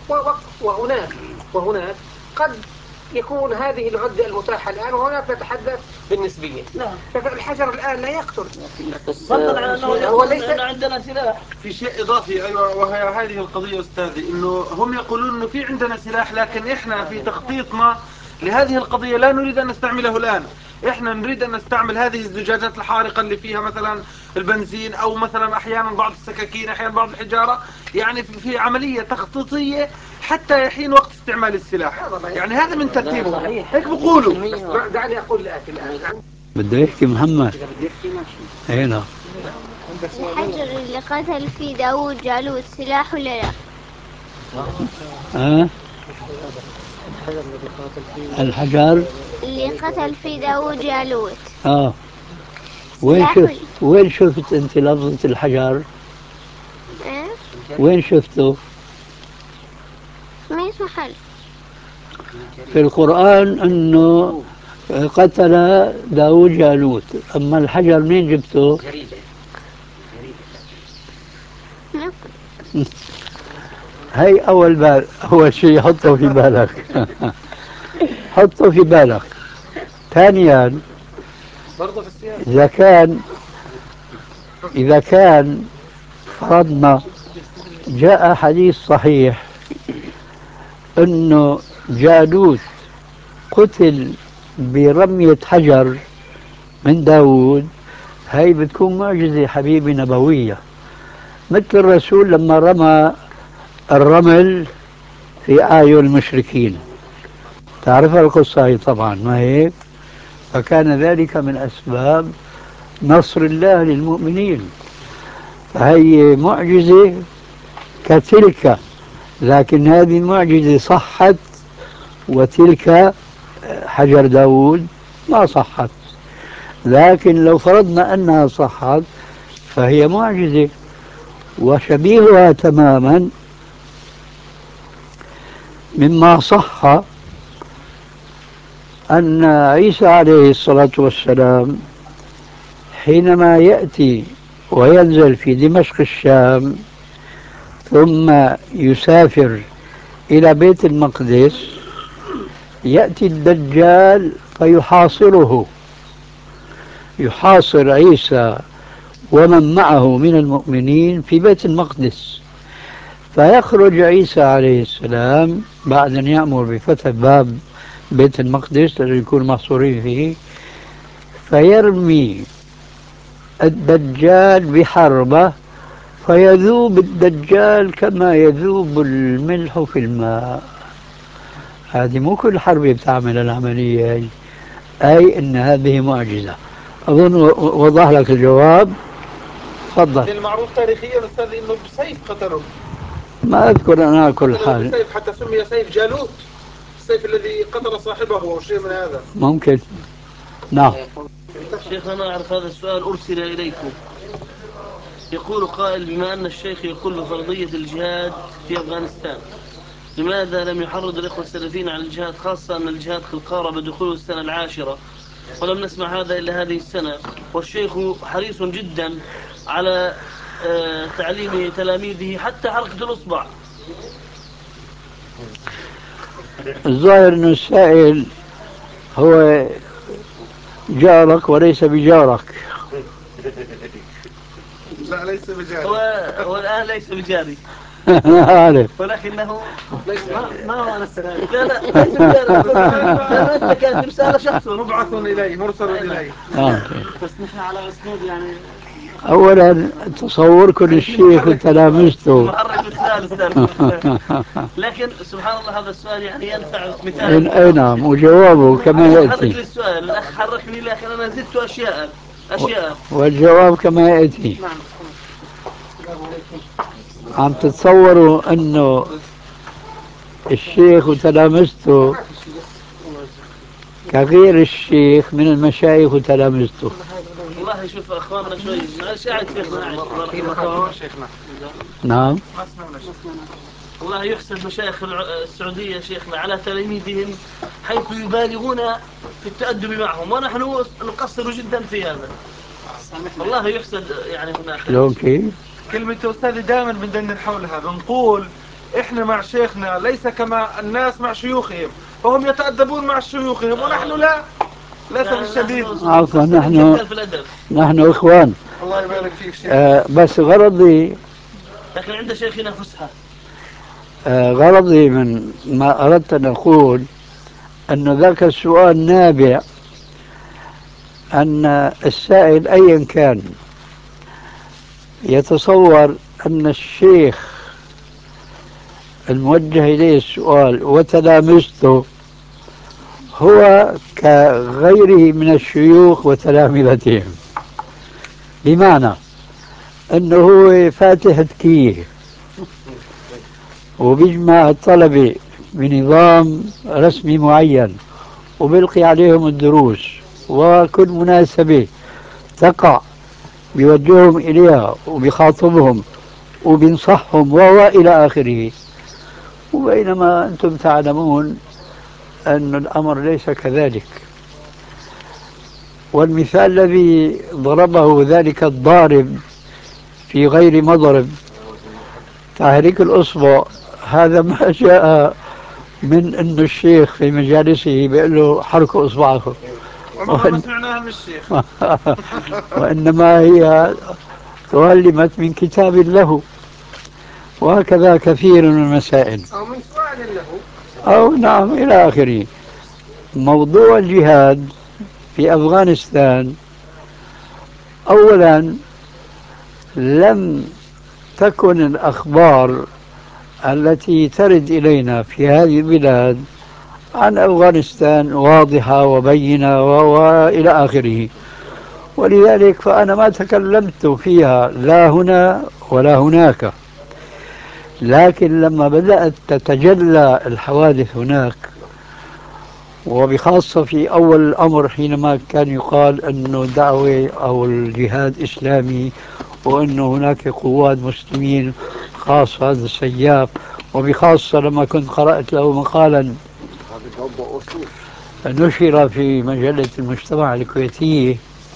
وهناك قد يكون هذه العدة المتاحة الآن، وهناك نتحدث بالنسبية. نعم. فالحجر الآن لا يقتل. فضلا عن أنه هو ليس عندنا سلاح. في شيء إضافي، أيوة، وهي هذه القضية أستاذي، إنه هم يقولون إنه في عندنا سلاح، لكن إحنا في تخطيطنا لهذه القضية لا نريد أن نستعمله الآن. إحنا نريد أن نستعمل هذه الزجاجات الحارقة اللي فيها مثلا البنزين، أو مثلا أحيانا بعض السكاكين، أحيانا بعض الحجارة، يعني في عملية تخطيطية حتى يحين وقت استعمال السلاح. يعني هذا من ترتيبه، هيك بقولوا. دعني أقول لك الآن بده يحكي محمد. هنا الحجر اللي قتل فيه داود جالوت سلاح ولا لا؟ الحجر اللي قتل فيه داود جالوت. وين شفت انت لفظة الحجر؟ وين شفته؟ مين محل؟ في القرآن انه قتل داود جالوت، اما الحجر مين جبته؟ هي أول شيء حطه في بالك. حطه في بالك. ثانيا، إذا كان فرضنا جاء حديث صحيح أنه جالوت قتل برمية حجر من داود، هاي بتكون معجزة حبيبي نبوية. مثل الرسول لما رمى الرمل في أعين المشركين. تعرف القصة هي طبعا، ما هيك؟ فكان ذلك من أسباب نصر الله للمؤمنين. فهي معجزة كتلك، لكن هذه المعجزة صحت، وتلك حجر داود ما صحت. لكن لو فرضنا أنها صحت فهي معجزة. وشبيهها تماما مما صح أن عيسى عليه الصلاة والسلام حينما يأتي وينزل في دمشق الشام ثم يسافر إلى بيت المقدس، يأتي الدجال فيحاصره، يحاصر عيسى ومن معه من المؤمنين في بيت المقدس. فيخرج عيسى عليه السلام بعد أن يأمر بفتح باب بيت المقدس الذي يكون محصورين فيه، فيرمي الدجال بحربة، فيذوب الدجال كما يذوب الملح في الماء. هذه مو كل حرب بتعمل العملية هي. أي أن هذه معجزة. أظن وضح لك الجواب. تفضل. المعروف تاريخيا أستاذ إنه بسيف قتله. ما أذكر أنا كل حال. بسيف، حتى سمي سيف جالوت، السيف الذي قتل صاحبه أو شيء من هذا. ممكن. نعم. شيخ أنا أعرف هذا السؤال أرسل إليكم. يقول قائل: بما أن الشيخ يقول بفرضية الجهاد في أفغانستان، لماذا لم يحرض الإخوة السلفيين على الجهاد، خاصة أن الجهاد قد قارب دخول السنة العاشرة ولم نسمع هذا إلا هذه السنة، والشيخ حريص جدا على تعليم تلاميذه حتى حركة الأصبع. الظاهر أن السائل هو جارك وليس بجارك. لا ليس بجاري. هو الآن ليس بجاري. عارف. ولكنه ما هو على السلام. لا ليس بجاري. لا كانت رسالة شخص مبعث إليه، مرسل إليه. بس نحن على أسلوب يعني. أولا تصوركم الشيخ وتلامذته. محرك رسالة. لكن سبحان الله هذا السؤال يعني ينفع مثال. أي نعم، وجوابه كما حرك يأتي. لي السؤال، الأخ حركني لكن أنا زدت أشياء. والجواب كما يأتي. عم تتصوروا أنه الشيخ وتلامذته كغير الشيخ من المشايخ وتلامذته. والله شوف أخواننا شوي معلش قاعد شيخنا. نعم. والله يحسب مشايخ السعودية شيخنا على تلاميذهم حيث يبالغون في التأدب معهم، ونحن نقصر جدا في هذا. والله يحسد يعني هناك. شلون كيف؟ كلمة أستاذي دائما بندندن حولها، بنقول إحنا مع شيخنا ليس كما الناس مع شيوخهم، فهم يتأدبون مع شيوخهم ونحن لا، للأسف الشديد. عفوا، نحن إخوان. الله يبارك فيك شيخ. بس غرضي، لكن عند شيخنا فسحة. غرضي من ما أردت أن أقول أن ذاك السؤال نابع أن السائل أيا كان يتصور أن الشيخ الموجه إليه السؤال وتلامذته هو كغيره من الشيوخ وتلامذتهم، بمعنى أنه هو فاتح تكيه وبيجمع الطلبة بنظام رسمي معين وبيلقي عليهم الدروس، وكل مناسبة تقع بيوجههم إليها وبيخاطبهم وبينصحهم وهو إلى آخره. وبينما أنتم تعلمون أن الأمر ليس كذلك. والمثال الذي ضربه ذلك الضارب في غير مضرب، تحريك الأصبع، هذا ما جاء من أن الشيخ في مجالسه بيقول له حركوا أصبعكم، ما سمعناها من الشيخ. وإنما هي تعلمت من كتاب له. وهكذا كثير من المسائل، أو من سؤال له، أو نعم إلى آخره. موضوع الجهاد في أفغانستان، أولا لم تكن الأخبار التي ترد إلينا في هذه البلاد عن أفغانستان واضحة وبينة وإلى آخره. ولذلك فأنا ما تكلمت فيها لا هنا ولا هناك. لكن لما بدأت تتجلى الحوادث هناك، وبخاصة في أول الأمر حينما كان يقال أنه دعوة أو الجهاد إسلامي، وأنه هناك قوات مسلمين خاصة هذا السياف، وبخاصة لما كنت قرأت له مقالا نشر في مجلة المجتمع الكويتية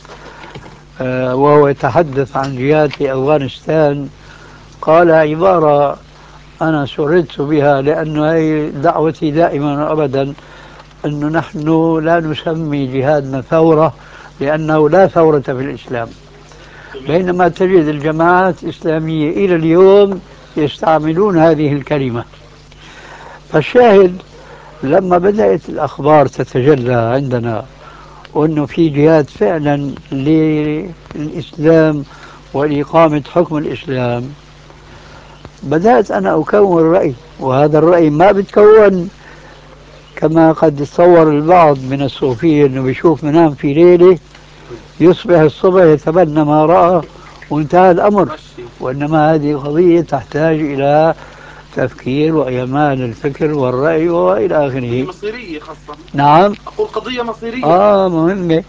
وهو يتحدث عن جهاد في أفغانستان، قال عبارة أنا سررت بها، لأن هي دعوتي دائما وأبدا أنه نحن لا نسمي جهادنا ثورة، لأنه لا ثورة في الإسلام. بينما تجد الجماعات الإسلامية إلى اليوم يستعملون هذه الكلمة. فالشاهد لما بدأت الأخبار تتجلى عندنا وأنه في جهاد فعلا للإسلام ولإقامة حكم الإسلام، بدأت أنا أكون رأي. وهذا الرأي ما بتكون كما قد يتصور البعض من الصوفية، أنه بيشوف منام في ليلة يصبح الصبح يتبنى ما رأى وانتهى الأمر. وإنما هذه قضية تحتاج إلى تفكير وإعمال الفكر والرأي وإلى آخره. مصيرية خاصة. نعم، أقول قضية مصيرية. مهمة.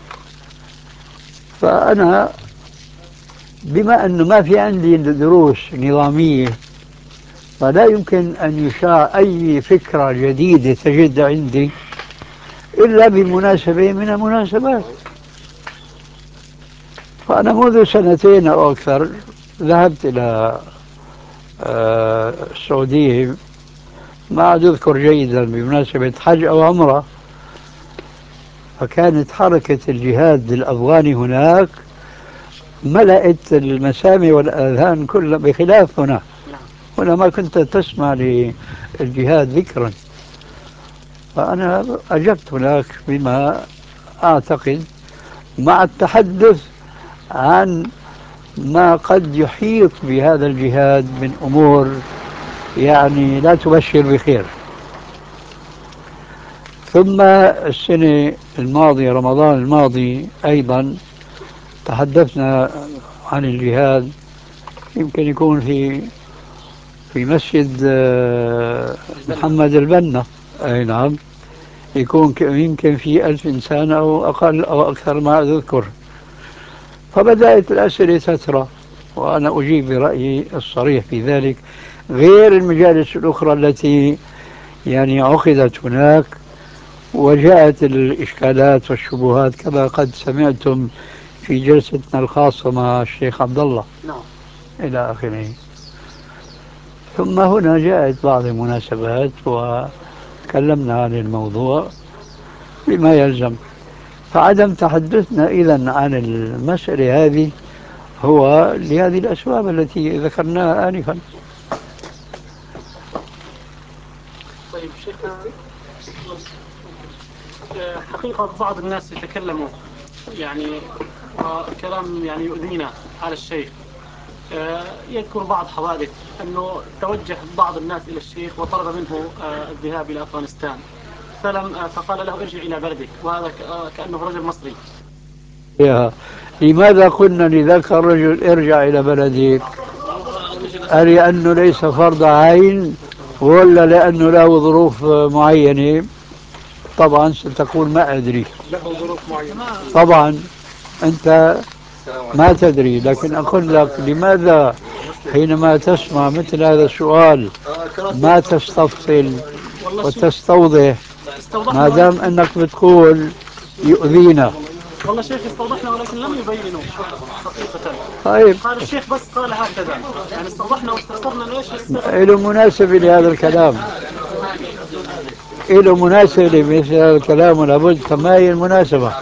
فأنا بما أنه ما في عندي دروس نظامية، فلا يمكن أن يشاع أي فكرة جديدة تجد عندي إلا بمناسبة من المناسبات. فأنا منذ سنتين أو أكثر ذهبت إلى السعودية، ما عاد أذكر جيدا، بمناسبة حج أو عمرة. فكانت حركة الجهاد الأفغاني هناك ملأت المسامع والآذان كلها، بخلاف هنا. هنا ما كنت تسمع للجهاد ذكرا. فأنا أجبت هناك بما أعتقد، مع التحدث عن ما قد يحيط بهذا الجهاد من أمور يعني لا تبشر بخير. ثم السنة الماضية رمضان الماضي أيضا تحدثنا عن الجهاد، يمكن يكون في مسجد محمد البنا. أي نعم، يكون يمكن في 1000 إنسان أو أقل أو أكثر ما أذكر. فبدأت الأسئلة تترى وأنا أجيب برأيي الصريح في ذلك، غير المجالس الأخرى التي يعني عقدت هناك وجاءت الإشكالات والشبهات كما قد سمعتم في جلستنا الخاصة مع الشيخ عبد الله إلى آخره. ثم هنا جاءت بعض المناسبات وتكلمنا عن الموضوع بما يلزم. فعدم تحدثنا إذن عن المسألة هذه هو لهذه الأسباب التي ذكرناها آنفا. طيب شيخنا، حقيقة بعض الناس يتكلموا يعني كلام يعني يؤذينا على الشيخ. يذكر بعض حوادث أنه توجه بعض الناس إلى الشيخ وطلب منه الذهاب إلى أفغانستان، فقال له ارجع إلى بلدك، وهذا كأنه رجل مصري. لماذا قلنا لذاك الرجل ارجع إلى بلدك؟ لأنه ليس فرض عين ولا لأنه له ظروف معينة؟ طبعا ستقول ما أدري. له ظروف معينة طبعا أنت ما تدري، لكن أقول لك لماذا حينما تسمع مثل هذا السؤال ما تستفصل وتستوضح، ما دام أنك بتقول يؤذينا. والله شيخ استوضحنا ولكن لم يبينوا حقيقة. طيب قال الشيخ بس قال هكذا، يعني استوضحنا واستفسرنا ليش له مناسبة لهذا الكلام، له مناسبة لمثل هذا الكلام، ولابد فما هي المناسبة.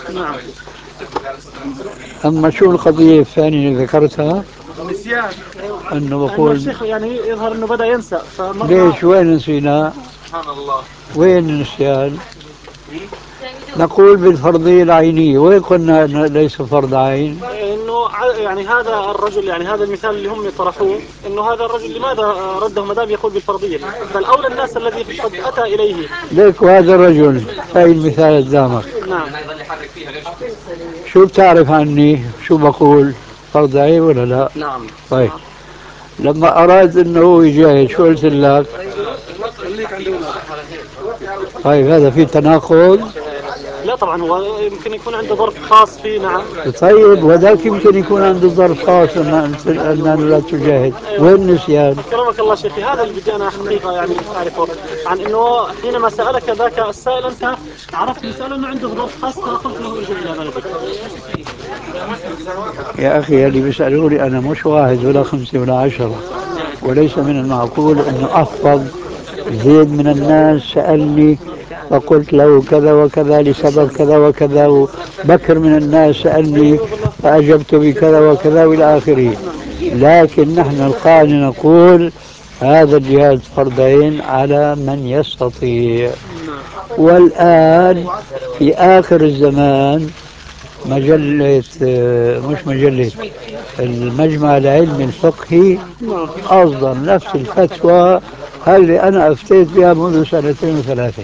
أما شو القضية الثانية اللي ذكرتها؟ نسيان. أنه بقول الشيخ يعني يظهر أنه بدأ ينسى. ليش؟ وين نسينا؟ سبحان الله. وين النسيان؟ نقول بالفرضية العينية، وين قلنا أنه ليس فرض عين؟ انه يعني هذا الرجل، يعني هذا المثال اللي هم طرحوه، انه هذا الرجل لماذا رده ما دام يقول بالفرضية؟ بل اولى الناس الذي قد اتى اليه. ليك وهذا الرجل هاي المثال قدامك. نعم. شو بتعرف عني؟ شو بقول؟ فرض عين ولا لا؟ نعم. طيب لما أراد أنه هو يجاهد شو قلت لك؟ طيب هذا في تناقض؟ لا طبعا، هو يمكن يكون عنده ظرف خاص فيه. نعم. طيب وذاك يمكن يكون عنده ظرف خاص أنه لا تجاهد. وين النسيان؟ كرمك الله شيخي، هذا اللي بدي أنا حقيقة يعني أعرفه، عن أنه حينما سألك ذاك السائل أنت عرفت من سأله أنه عنده ظرف خاص فقلت له ارجع إلى بلدك. يا أخي اللي بيسألوني أنا مش واحد ولا 5 ولا 10، وليس من المعقول أنه أحفظ زيد من الناس سألني فقلت له كذا وكذا لسبب كذا وكذا، وبكر من الناس سألني فأجبت بكذا وكذا إلى آخره. لكن نحن القاعدة نقول هذا الجهاد فرضين على من يستطيع. والآن في آخر الزمان مجلة مش مجلة المجمع العلمي الفقهي أصدر نفس الفتوى اللي أنا أفتيت بها منذ 2 و3.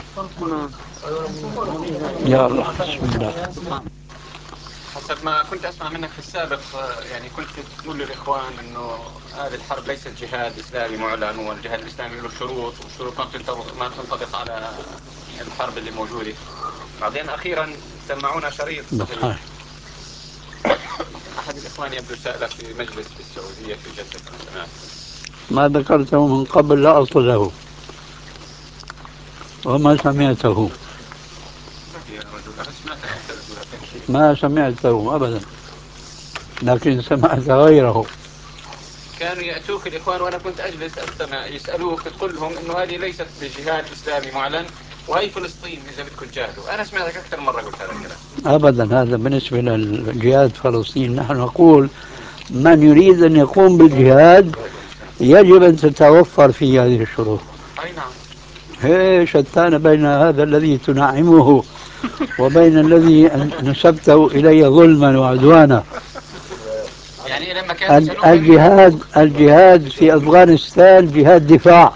يا الله بسم الله. حسب ما كنت أسمع منك في السابق يعني كنت تقول للإخوان أنه هذه الحرب ليست جهاد إسلامي معلن، والجهاد الإسلامي له شروط، والشروط ما تنطبق على الحرب اللي موجودة. بعدين أخيرا سمعونا شريط صحيح أحد الإخوان يبدو سألك في مجلس في السعودية في جدة السنة. ما ذكرته من قبل لا أصل له وما سمعته. ما سمعته أبدا، لكن سمعت غيره. كانوا يأتوك الإخوان وأنا كنت أجلس أستمع يسألوك تقول لهم إنه هذه ليست بجهاد إسلامي معلن وهي فلسطين إذا بدكم تجاهدوا. أنا سمعتك أكثر مرة قلت هذا الكلام. أبدا، هذا بالنسبة للجهاد فلسطين. نحن نقول من يريد أن يقوم بالجهاد يجب أن تتوفر فيه هذه الشروط. أي نعم. هي شتان بين هذا الذي تنعمه وبين الذي نسبته إلي ظلما وعدوانا. يعني لما كان الجهاد في أفغانستان جهاد دفاع.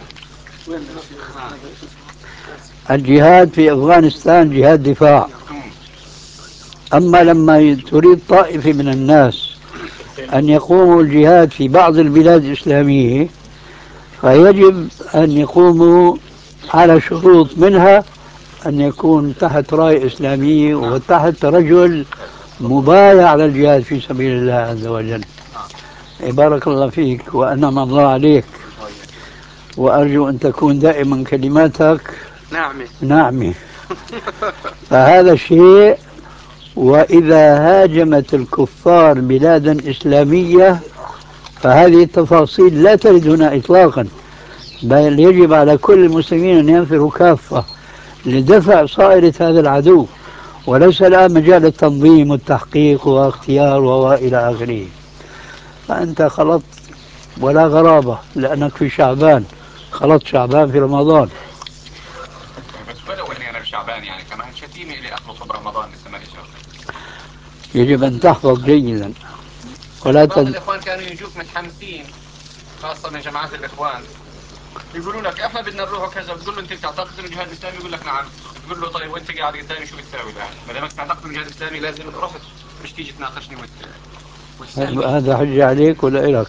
الجهاد في أفغانستان جهاد دفاع. أما لما تريد طائفة من الناس أن يقوموا الجهاد في بعض البلاد الإسلامية فيجب أن يقوموا على شروط، منها أن يكون تحت راية إسلامية وتحت رجل مبايع على الجهاد في سبيل الله عز وجل. بارك الله فيك وأنعم الله عليك، وأرجو أن تكون دائما كلماتك نعمة. فهذا شيء. وإذا هاجمت الكفار بلادا إسلامية فهذه التفاصيل لا ترد هنا إطلاقا، بل يجب على كل المسلمين أن ينفروا كافة لدفع صائرة هذا العدو، وليس الآن مجال التنظيم والتحقيق واختيار وإلى آخره. فأنت خلطت ولا غرابة لأنك في شعبان، خلطت شعبان في رمضان. بس ولو اني انا بشعبان يعني كمان شتيمه اللي اخلصه برمضان لسه ما يجب ان تحفظ جيدا ولا بعض الاخوان كانوا يجوك متحمسين خاصه من جماعات الاخوان يقولوا لك احنا بدنا نروح وكذا، بتقول له انت بتعتقد انه الجهاد الاسلامي؟ يقول لك نعم. بتقول له طيب وانت قاعد قدامي شو بتساوي الان؟ ما دامك تعتقد انه الجهاد الاسلامي لازم رحت، مش تيجي تناقشني هذا حجة عليك ولا إلك؟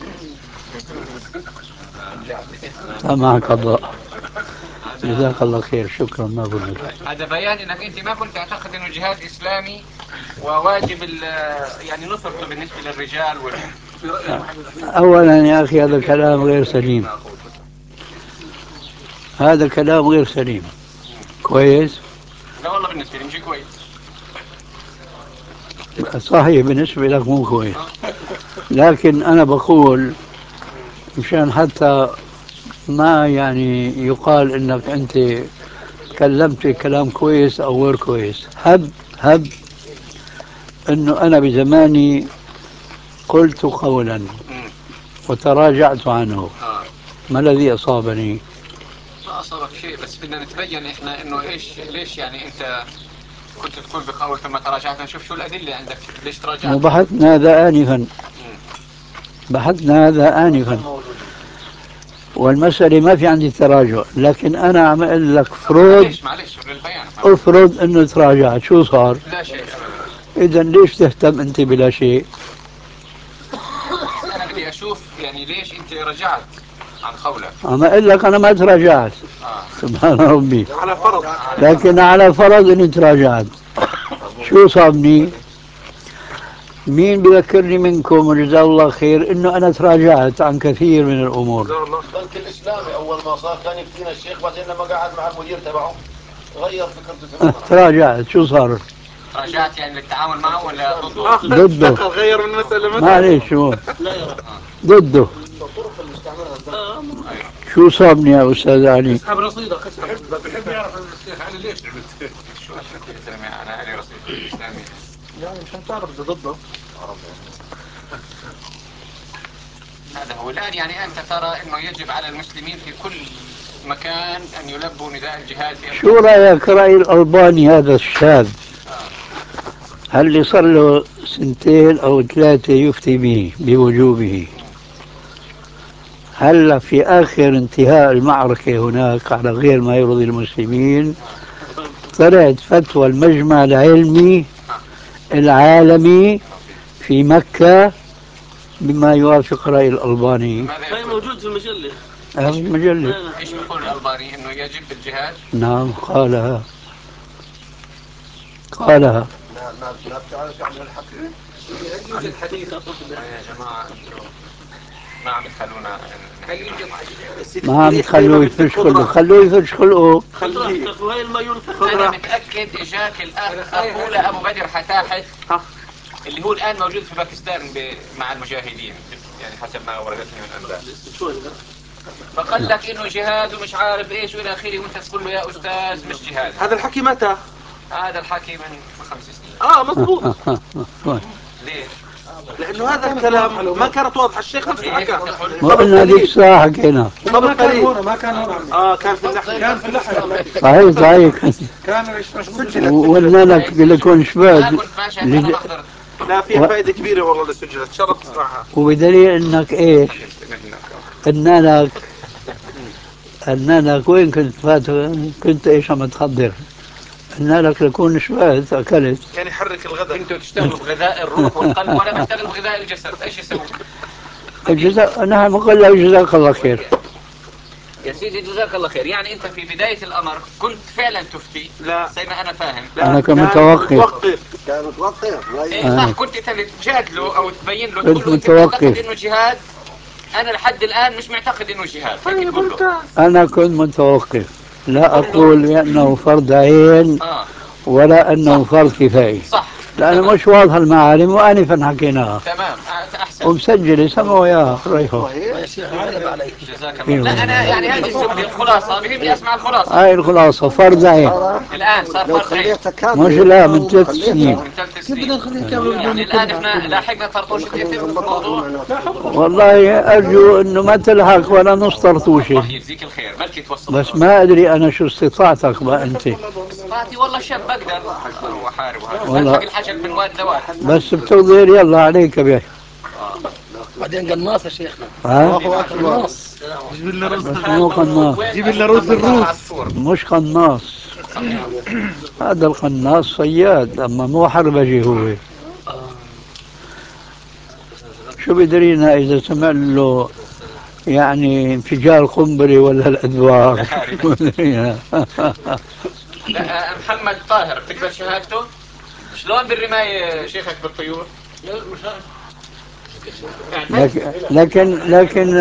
معك الله. جزاك الله خير، شكرا. ما بقول هذا بيان انك انت ما كنت تعتقد انه الجهاد اسلامي وواجب يعني نصرته بالنسبه للرجال اولا يا اخي هذا كلام غير سليم، هذا كلام غير سليم. كويس؟ لا والله بالنسبه لي مش كويس. صحيح بالنسبه لك مو كويس، لكن انا بقول مشان حتى ما يعني يقال انك انت كلمت كلام كويس او غير كويس. هب انه انا بزماني قلت قولا وتراجعت عنه، ما الذي اصابني؟ ما اصابك شيء، بس بدنا نتبين احنا انه ليش يعني انت كنت تقول بقول ثم تراجعت، نشوف شو الأدلة عندك ليش تراجعت. وبحثنا هذا آنفا، بحثنا هذا آنفا، والمسألة ما في عندي تراجع، لكن أنا عم أقول لك فرض، معلش للبيان. افرض أنه تراجعت، شو صار؟ لا شيء أبدا. إذا ليش تهتم أنت بلا شيء؟ أنا بدي أشوف يعني ليش أنت رجعت عن قولك. عم أقول لك أنا ما تراجعت. سبحان ربي. على فرض. لكن على فرض أني تراجعت، شو صابني؟ مين بذكرني منكم وجزاه الله خير انه انا تراجعت عن كثير من الامور؟ البنك الاسلامي اول ما صار كان يفتينا الشيخ، بعدين لما قعد مع المدير تبعه غير فكرته تماما. تراجعت، شو صار؟ تراجعت يعني للتعامل معه ولا ضده؟ غير من مسألة معليش، شو ضده؟ شو صابني يا استاذ علي؟ اسحب رصيدك، بحب يعرف الشيخ علي ليش عملت شو يا زلمه. انا علي رصيد الاسلامي يعني مشان تعرف ضده. هذا هو. الآن يعني أنت ترى أنه يجب على المسلمين في كل مكان أن يلبوا نداء الجهاد في شو رأيك رأي الألباني هذا الشاذ؟ هل اللي صار له 2 أو 3 يفتي به بوجوبه، هل في آخر انتهاء المعركة هناك على غير ما يرضي المسلمين طلعت فتوى المجمع العلمي العالمي في مكة بما يوافق رأي الألباني؟ هاي موجود في المجلة. في المجلة. ايش بيقول الألباني؟ انه يجب الجهاد؟ نعم قالها. قالها. لا بتعرف عن الحكي عن الحديث. يا جماعة انتم ما عم تخلونا ما عم تخلوه يفش خلقه، خلوه يفش خلقه. وهي المايول. انا متأكد اجاك الاخ اخونا ابو بدر حتاحت اللي هو الان موجود في باكستان مع المجاهدين، يعني حسب ما وردتني من الانباء. فقال لك انه جهاد ومش عارف ايش والى اخره، وانت تقول له يا استاذ مش جهاد. هذا الحكي متى؟ هذا الحكي من 5 سنين. مضبوط. ليش؟ لانه هذا الكلام ما كانت واضحه. الشيخ نفسه حكى. ما قلنا هذيك الساعة حكينا. ما كان هنا، ما كان هنا. كان في اللحم. كان في اللحم. صحيح صحيح. كان مش مسجل. وقلنا لك لكون شباب. لا فيها فائدة كبيرة والله اللي سجلت، شرف تسمعها. وبدليل انك ايش؟ قلنا لك وين كنت فاتح؟ كنت ايش عم تخدر؟ قلنا لك لكون شبعت اكلت. كان يحرك الغداء. انتوا تشتغلوا بغذاء الروح والقلب وانا بشتغل بغذاء الجسد، ايش يسوي؟ الجزاء نحن بنقول لك جزاك الله خير. يا سيدي جزاك الله خير. يعني انت في بداية الامر كنت فعلا تفتي؟ لا زي ما انا فاهم. انا كنت متوقف. كان متوقف. ايه صح، كنت تجادله او تبين له، كنت تقول له انت متوقف. معتقد انه جهاد، انا لحد الان مش معتقد انه جهاد. انا كنت متوقف، لا اقول بانه فرض عين ولا انه فرض كفاية. صح، لانه مش واضحة المعالم وانفا حكيناها. تمام احسن. ومسجلة سمعوا يا ريحوا. جزاك الله. لا انا يعني هذه الخلاصة، بهمني اسمع الخلاصة. هاي الخلاصة فرض عين. الان صار فرض عين. مش لا من 3 سنين. من 3 سنين. يعني الان احنا لاحقنا طرطوشة يتم في الموضوع. والله ارجو انه ما تلحق ولا نص طرطوشة. الله يجزيك الخير، بلكي توصل. بس ما ادري انا شو استطاعتك بقى انت. استطاعتي والله شاب بقدر احارب وهذا. بلحق الحجر من واد لواد. بس بتقدر يلا عليك به. بعدين قناص يا شيخنا. قناص. جيب لنا رز. مو قناص. جيب لنا رز الروس. مش قناص. هذا القناص صياد، اما مو حربجي هو. شو بدرينا اذا سمع له يعني انفجار قنبلة ولا الادوار. محمد طاهر بتقبل شهادته؟ شلون بالرماية شيخك بالطيور؟ لكن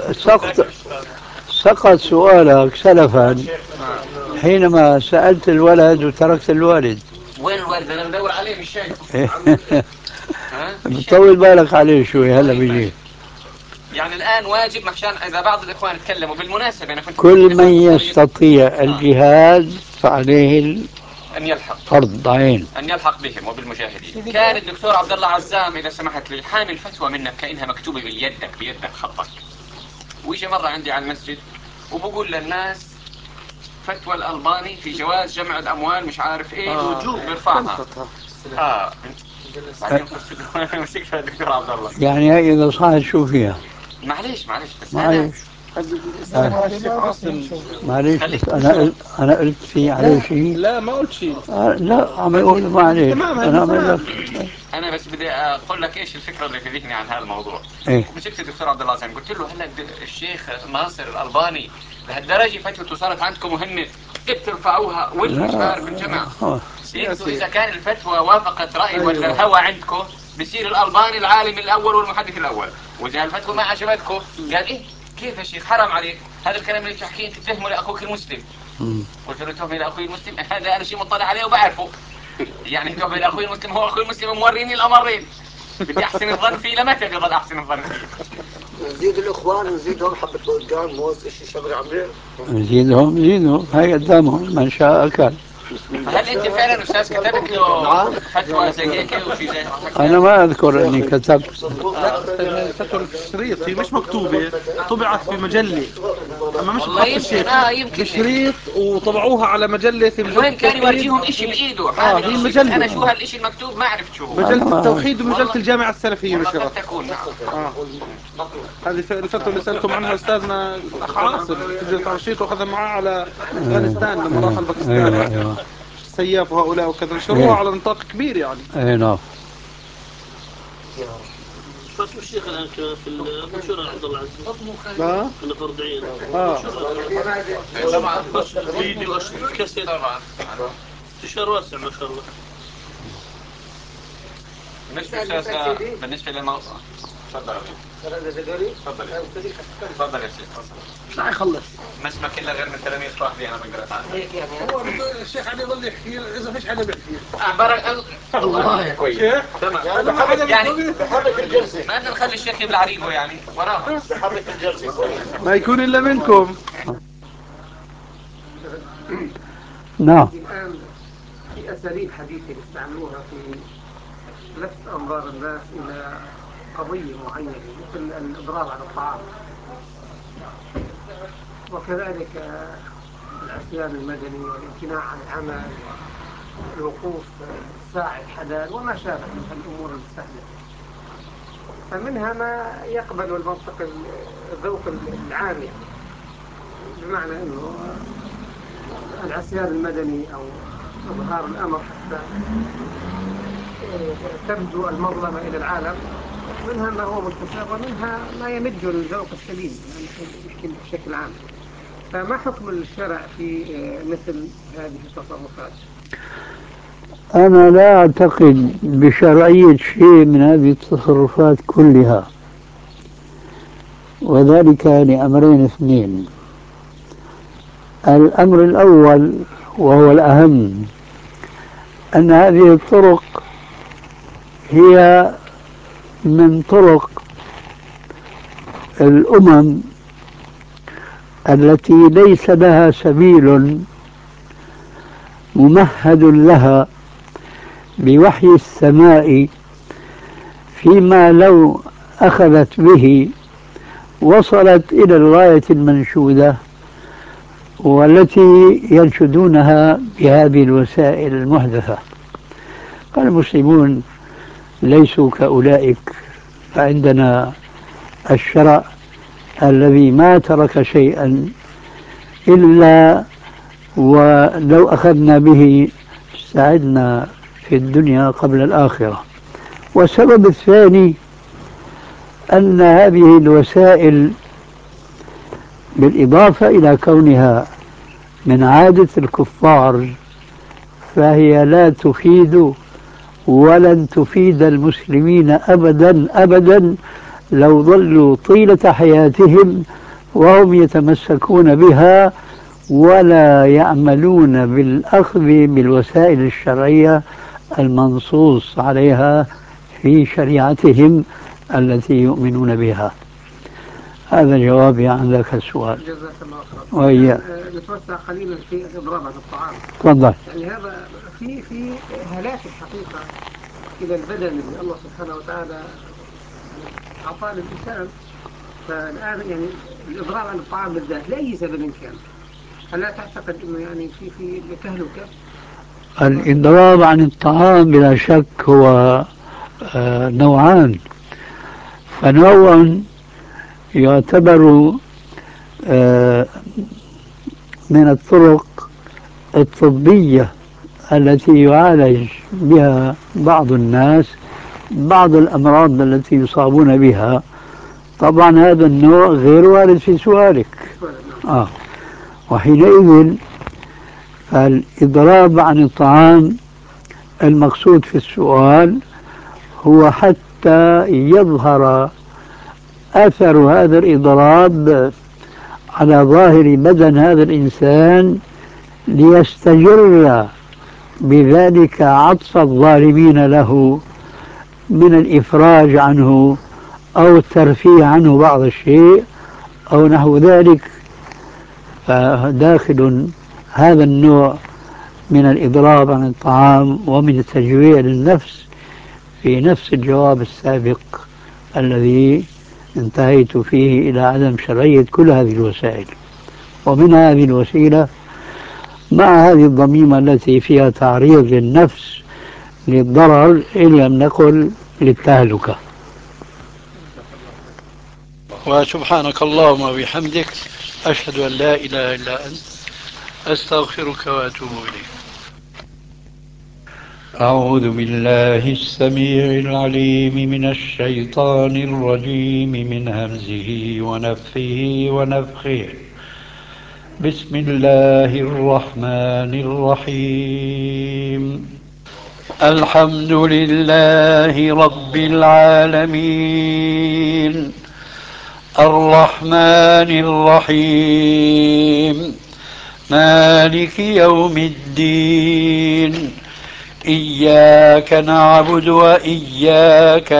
سقط سؤالك سلفا حينما سألت الولد وتركت الوالد. وين الوالد؟ انا بدور عليه مش شايفه. بتطول بالك عليه شوي هلا بيجي. يعني الان واجب عشان اذا بعض الاخوان تكلموا بالمناسبة انا كنت كل من يستطيع الجهاد فعليه أن يلحق فرض عين أن يلحق بهم وبالمجاهدين. كان الدكتور عبد الله عزام إذا سمحت لي حامل فتوى منك كأنها مكتوبة بيدك خطك، ويجي مرة عندي على المسجد وبقول للناس فتوى الألباني في جواز جمع الأموال مش عارف إيه وجوب بيرفعها. بعدين مسكتها الدكتور عبد الله. يعني هي إذا صحت شو فيها؟ معليش بس معليش معليش بس أنا قلت في عليه شيء؟ لا ما قلت شيء. لا عم يقول معليش. أنا بس بدي أقول لك إيش الفكرة اللي في ذهني عن هذا الموضوع. إيه؟ مسكت الدكتور عبد الله زين قلت له هلا الشيخ ناصر الألباني لهالدرجة فتوى صارت عندكم مهمة بترفعوها والمش عارف الجمع. انتوا إذا كان الفتوى وافقت رأي ولا الهوى عندكم بصير الألباني العالم الأول والمحدث الأول، وإذا الفتوى ما عجبتكم قال إيه كيف يا شيخ حرام عليك هذا الكلام اللي بتحكيه تتهمه لأخوك المسلم. قلت له تهمه لأخوي المسلم هذا أنا شيء مطلع عليه وبعرفه. يعني تهمه لأخوي المسلم هو أخوي المسلم موريني الأمرين. بدي أحسن الظن فيه لمتى بضل أحسن الظن فيه؟ نزيد الإخوان ونزيدهم حبة بودجان موز إشي شغل عمري. نزيدهم هاي قدامهم من شاء أكل. هل انت فعلا استاذ كتبت له فتوى زي هيك وشي زي هيك؟ انا ما اذكر اني كتبت. فتوى الشريط هي مش مكتوبه، طبعت في مجله اما مش بخط الشيخ بشريط وطبعوها على مجله. المهم كان يورجيهم شيء بايده حامل هي شيء، بس مجله انا شو هالشيء المكتوب ما عرفت شو هو. مجله التوحيد ومجله الجامعه السلفيه نشرت. قد تكون نعم. هذه الفتوى اللي سالتم عنها استاذنا الاخ عاصم سجلت رشيد واخذها معاه على افغانستان لما راح الباكستان. ايوه السياف وهؤلاء وكذا نشروها على نطاق كبير يعني. اي نعم. فاسم الشيخ الان في المنشور عبد الله عزيز. كنا فرض عين. طبعا فيديو كاسيت طبعا. انتشار واسع ما شاء الله. بالنسبه للموضوع تفضل تفضل يا شيخ. مش راح يخلص. ما اسمك الا غير من تلاميذ صاحبي انا بقرا عنه. هيك يعني هو الشيخ علي يضل يحكي اذا فيش حدا بيحكي. الله كويس. تمام. يعني بحرك الجلسه ما بدنا نخلي الشيخ يبلع ريقه يعني وراها. بحرك الجلسه ما يكون الا منكم. نعم. الآن في أساليب حديثة يستعملوها في لفت أنظار الناس إلى قضية معينة مثل الإضراب على الطعام، وكذلك العصيان المدني والامتناع عن العمل والوقوف الساعة الحلال وما شابه من الأمور السهلة. فمنها ما يقبل المنطق الذوق العام يعني، بمعنى أنه العصيان المدني أو إظهار الأمر حتى تبدو المظلمة إلى العالم، منها ما هو مستساغ ومنها ما يمد الذوق السليم نحكي بشكل عام. فما حكم الشرع في مثل هذه التصرفات؟ أنا لا أعتقد بشرعية شيء من هذه التصرفات كلها، وذلك لأمرين اثنين. الأمر الأول وهو الأهم أن هذه الطرق هي من طرق الأمم التي ليس لها سبيل ممهد لها بوحي السماء، فيما لو أخذت به وصلت إلى الغاية المنشودة والتي ينشدونها بهذه الوسائل المحدثة. فالمسلمون ليسوا كأولئك، فعندنا الشرع الذي ما ترك شيئا إلا ولو أخذنا به سعدنا في الدنيا قبل الآخرة. والسبب الثاني أن هذه الوسائل بالإضافة إلى كونها من عادة الكفار فهي لا تفيد ولن تفيد المسلمين أبدا أبدا لو ظلوا طيلة حياتهم وهم يتمسكون بها ولا يعملون بالأخذ بالوسائل الشرعية المنصوص عليها في شريعتهم التي يؤمنون بها. هذا جوابي عن ذاك السؤال. جزاك الله خير. وهي نتوسع قليلا في الإضراب على الطعام. تفضل. يعني هذا في هلاك الحقيقة إلى البدن اللي الله سبحانه وتعالى أعطاه للإنسان. فالآن يعني الإضراب على الطعام بالذات لأي سبب كان ألا تعتقد أنه يعني في تهلكة؟ الإضراب عن الطعام بلا شك هو نوعان. فنوع يعتبر آه، من الطرق الطبية التي يعالج بها بعض الناس بعض الأمراض التي يصابون بها. طبعا هذا النوع غير وارد في سؤالك. وحينئذ الإضراب عن الطعام المقصود في السؤال هو حتى يظهر أثر هذا الإضراب على ظاهر بدن هذا الإنسان ليستجر بذلك عطف الظالمين له من الإفراج عنه أو الترفيه عنه بعض الشيء أو نحو ذلك. فداخل هذا النوع من الإضراب عن الطعام ومن التجويع للنفس في نفس الجواب السابق الذي انتهيت فيه إلى عدم شرعية كل هذه الوسائل. ومن هذه الوسيلة مع هذه الضميمة التي فيها تعريض للنفس للضرر إن لم نقل للتهلكة. وسبحانك اللهم وبحمدك أشهد أن لا إله إلا أنت أستغفرك وأتوب إليك. أعوذ بالله السميع العليم من الشيطان الرجيم من همزه ونفخه ونفخه. بسم الله الرحمن الرحيم. الحمد لله رب العالمين الرحمن الرحيم مالك يوم الدين إياك نعبد وإياك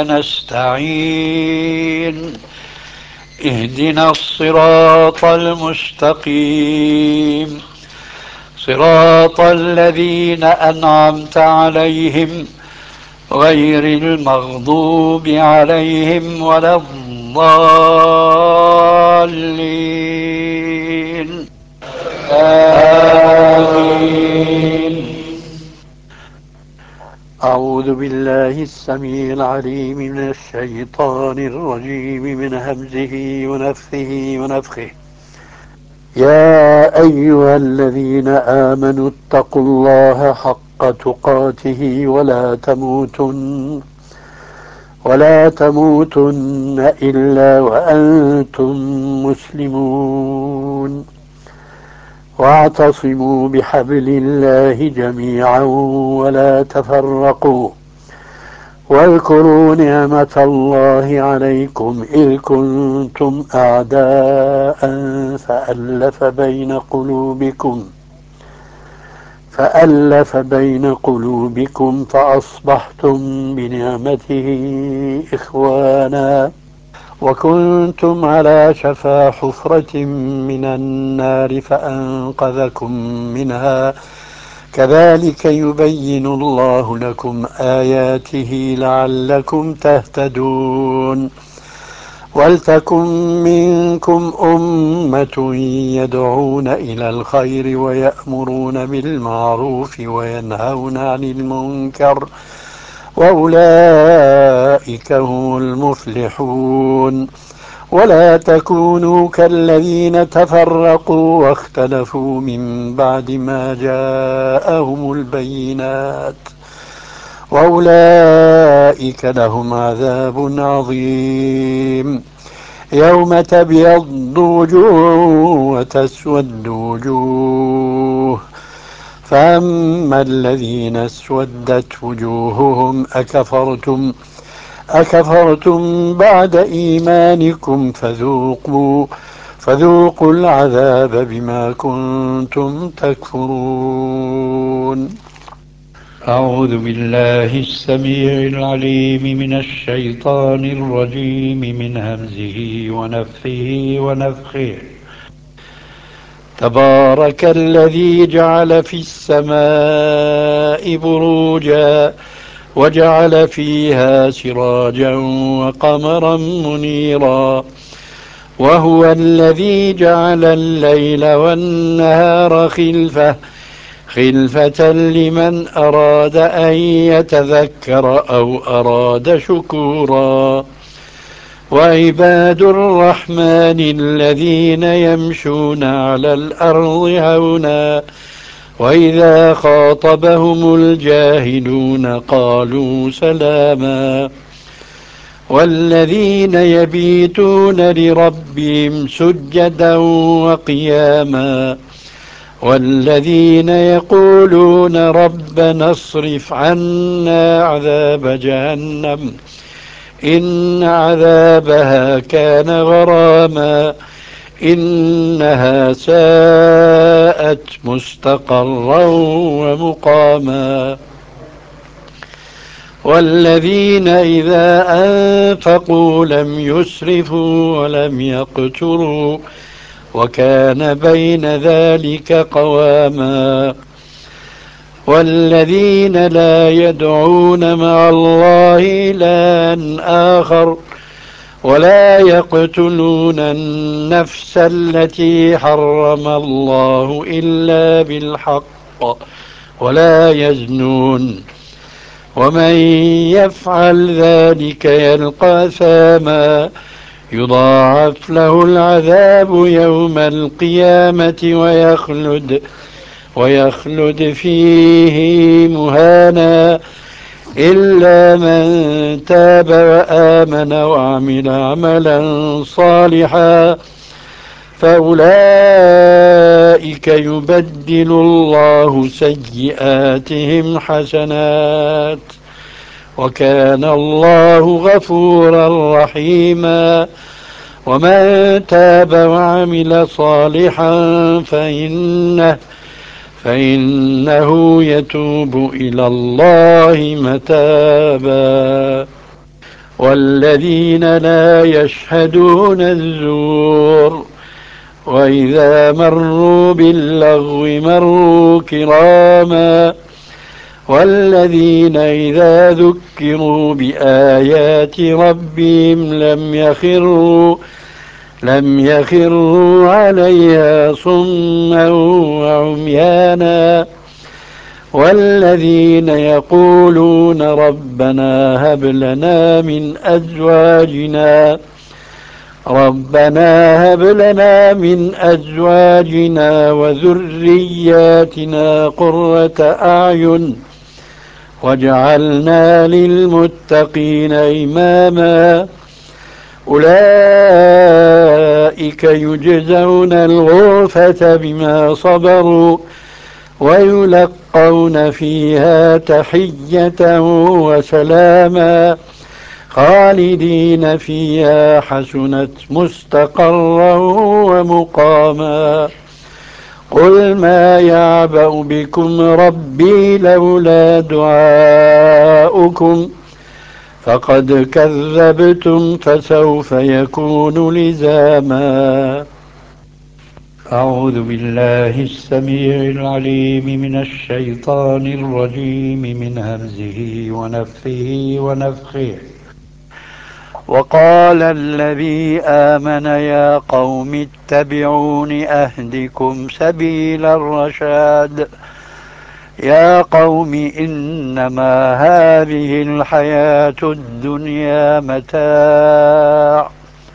نستعين اهدنا الصراط المستقيم صراط الذين أنعمت عليهم غير المغضوب عليهم ولا الضالين آمين. أعوذ بالله السميع العليم من الشيطان الرجيم من همزه ونفثه ونفخه. يا أيها الذين آمنوا اتقوا الله حق تقاته ولا تموتن إلا وأنتم مسلمون واعتصموا بحبل الله جميعا ولا تفرقوا واذكروا نعمة الله عليكم إذ كنتم أعداء فألف بين قلوبكم فأصبحتم بنعمته إخوانا وكنتم على شفا حفرة من النار فأنقذكم منها كذلك يبين الله لكم آياته لعلكم تهتدون ولتكن منكم أمة يدعون إلى الخير ويأمرون بالمعروف وينهون عن المنكر وأولئك هم المفلحون ولا تكونوا كالذين تفرقوا واختلفوا من بعد ما جاءهم البينات وأولئك لهم عذاب عظيم يوم تبيض وجوه وتسود وجوه فأما الذين اسودت وجوههم أكفرتم بعد إيمانكم فذوقوا العذاب بما كنتم تكفرون. أعوذ بالله السميع العليم من الشيطان الرجيم من همزه ونفخه ونفخه. تبارك الذي جعل في السماء بروجا وجعل فيها سراجا وقمرا منيرا وهو الذي جعل الليل والنهار خلفة لمن أراد أن يتذكر أو أراد شكورا وعباد الرحمن الذين يمشون على الأرض هونا وإذا خاطبهم الجاهلون قالوا سلاما والذين يبيتون لربهم سجدا وقياما والذين يقولون ربنا اصرف عنا عذاب جهنم إن عذابها كان غراما إنها ساءت مستقرا ومقاما والذين إذا أنفقوا لم يسرفوا ولم يقتروا وكان بين ذلك قواما والذين لا يدعون مع الله إلها آخر ولا يقتلون النفس التي حرم الله إلا بالحق ولا يزنون ومن يفعل ذلك يلقى أثاما يضاعف له العذاب يوم القيامة ويخلد فيه مهانا إلا من تاب وآمن وعمل عملا صالحا فأولئك يبدل الله سيئاتهم حسنات وكان الله غفورا رحيما ومن تاب وعمل صالحا فإنه يتوب إلى الله متابا والذين لا يشهدون الزور وإذا مروا باللغو مروا كراما والذين إذا ذكروا بآيات ربهم لم يخروا عليها صما وعميانا والذين يقولون ربنا هب لنا من أزواجنا وذرياتنا قرة أعين واجعلنا للمتقين إماما أولئك يجزون الغرفة بما صبروا ويلقون فيها تحية وسلاما خالدين فيها حسنت مستقرا ومقاما قل ما يعبأ بكم ربي لولا دعاؤكم فقد كذبتم فسوف يكون لزاما أعوذ بالله السميع العليم من الشيطان الرجيم من همزه ونفخه ونفخه وقال الذي آمن يا قوم اتبعون أهدكم سبيل الرشاد يا قوم إنما هذه الحياة الدنيا متاع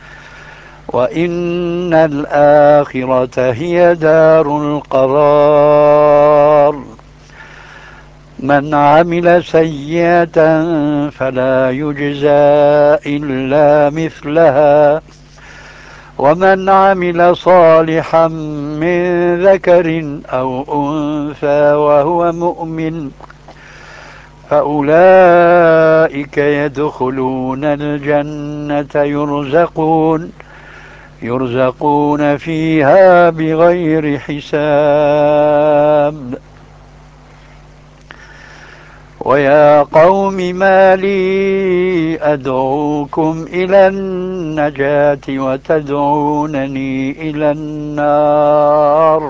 وإن الآخرة هي دار القرار من عمل سيئة فلا يجزى إلا مثلها ومن عمل صالحا من ذكر أو أنثى وهو مؤمن فأولئك يدخلون الجنة يرزقون فيها بغير حساب ويا قوم ما لي أدعوكم إلى النجاة وتدعونني إلى النار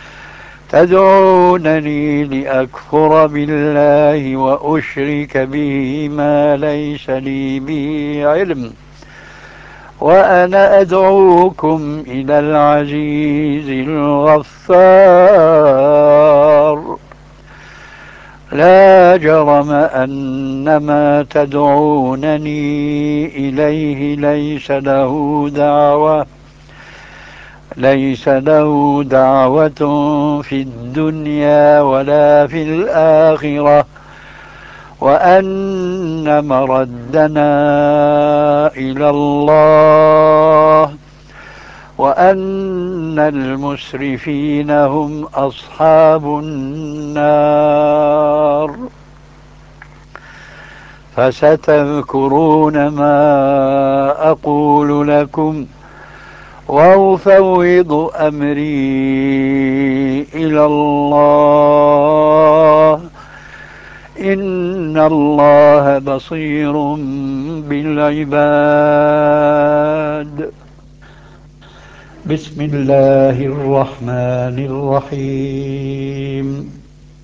تدعونني لأكفر بالله وأشرك به ما ليس لي به علم وأنا أدعوكم إلى العزيز الغفار. لا جرم أن ما تدعونني إليه ليس له دعوة في الدنيا ولا في الآخرة، وأن مردنا إلى الله، وأن المسرفين هم أصحاب النار. فستذكرون ما أقول لكم وأفوض أمري إلى الله، إن الله بصير بالعباد. بسم الله الرحمن الرحيم.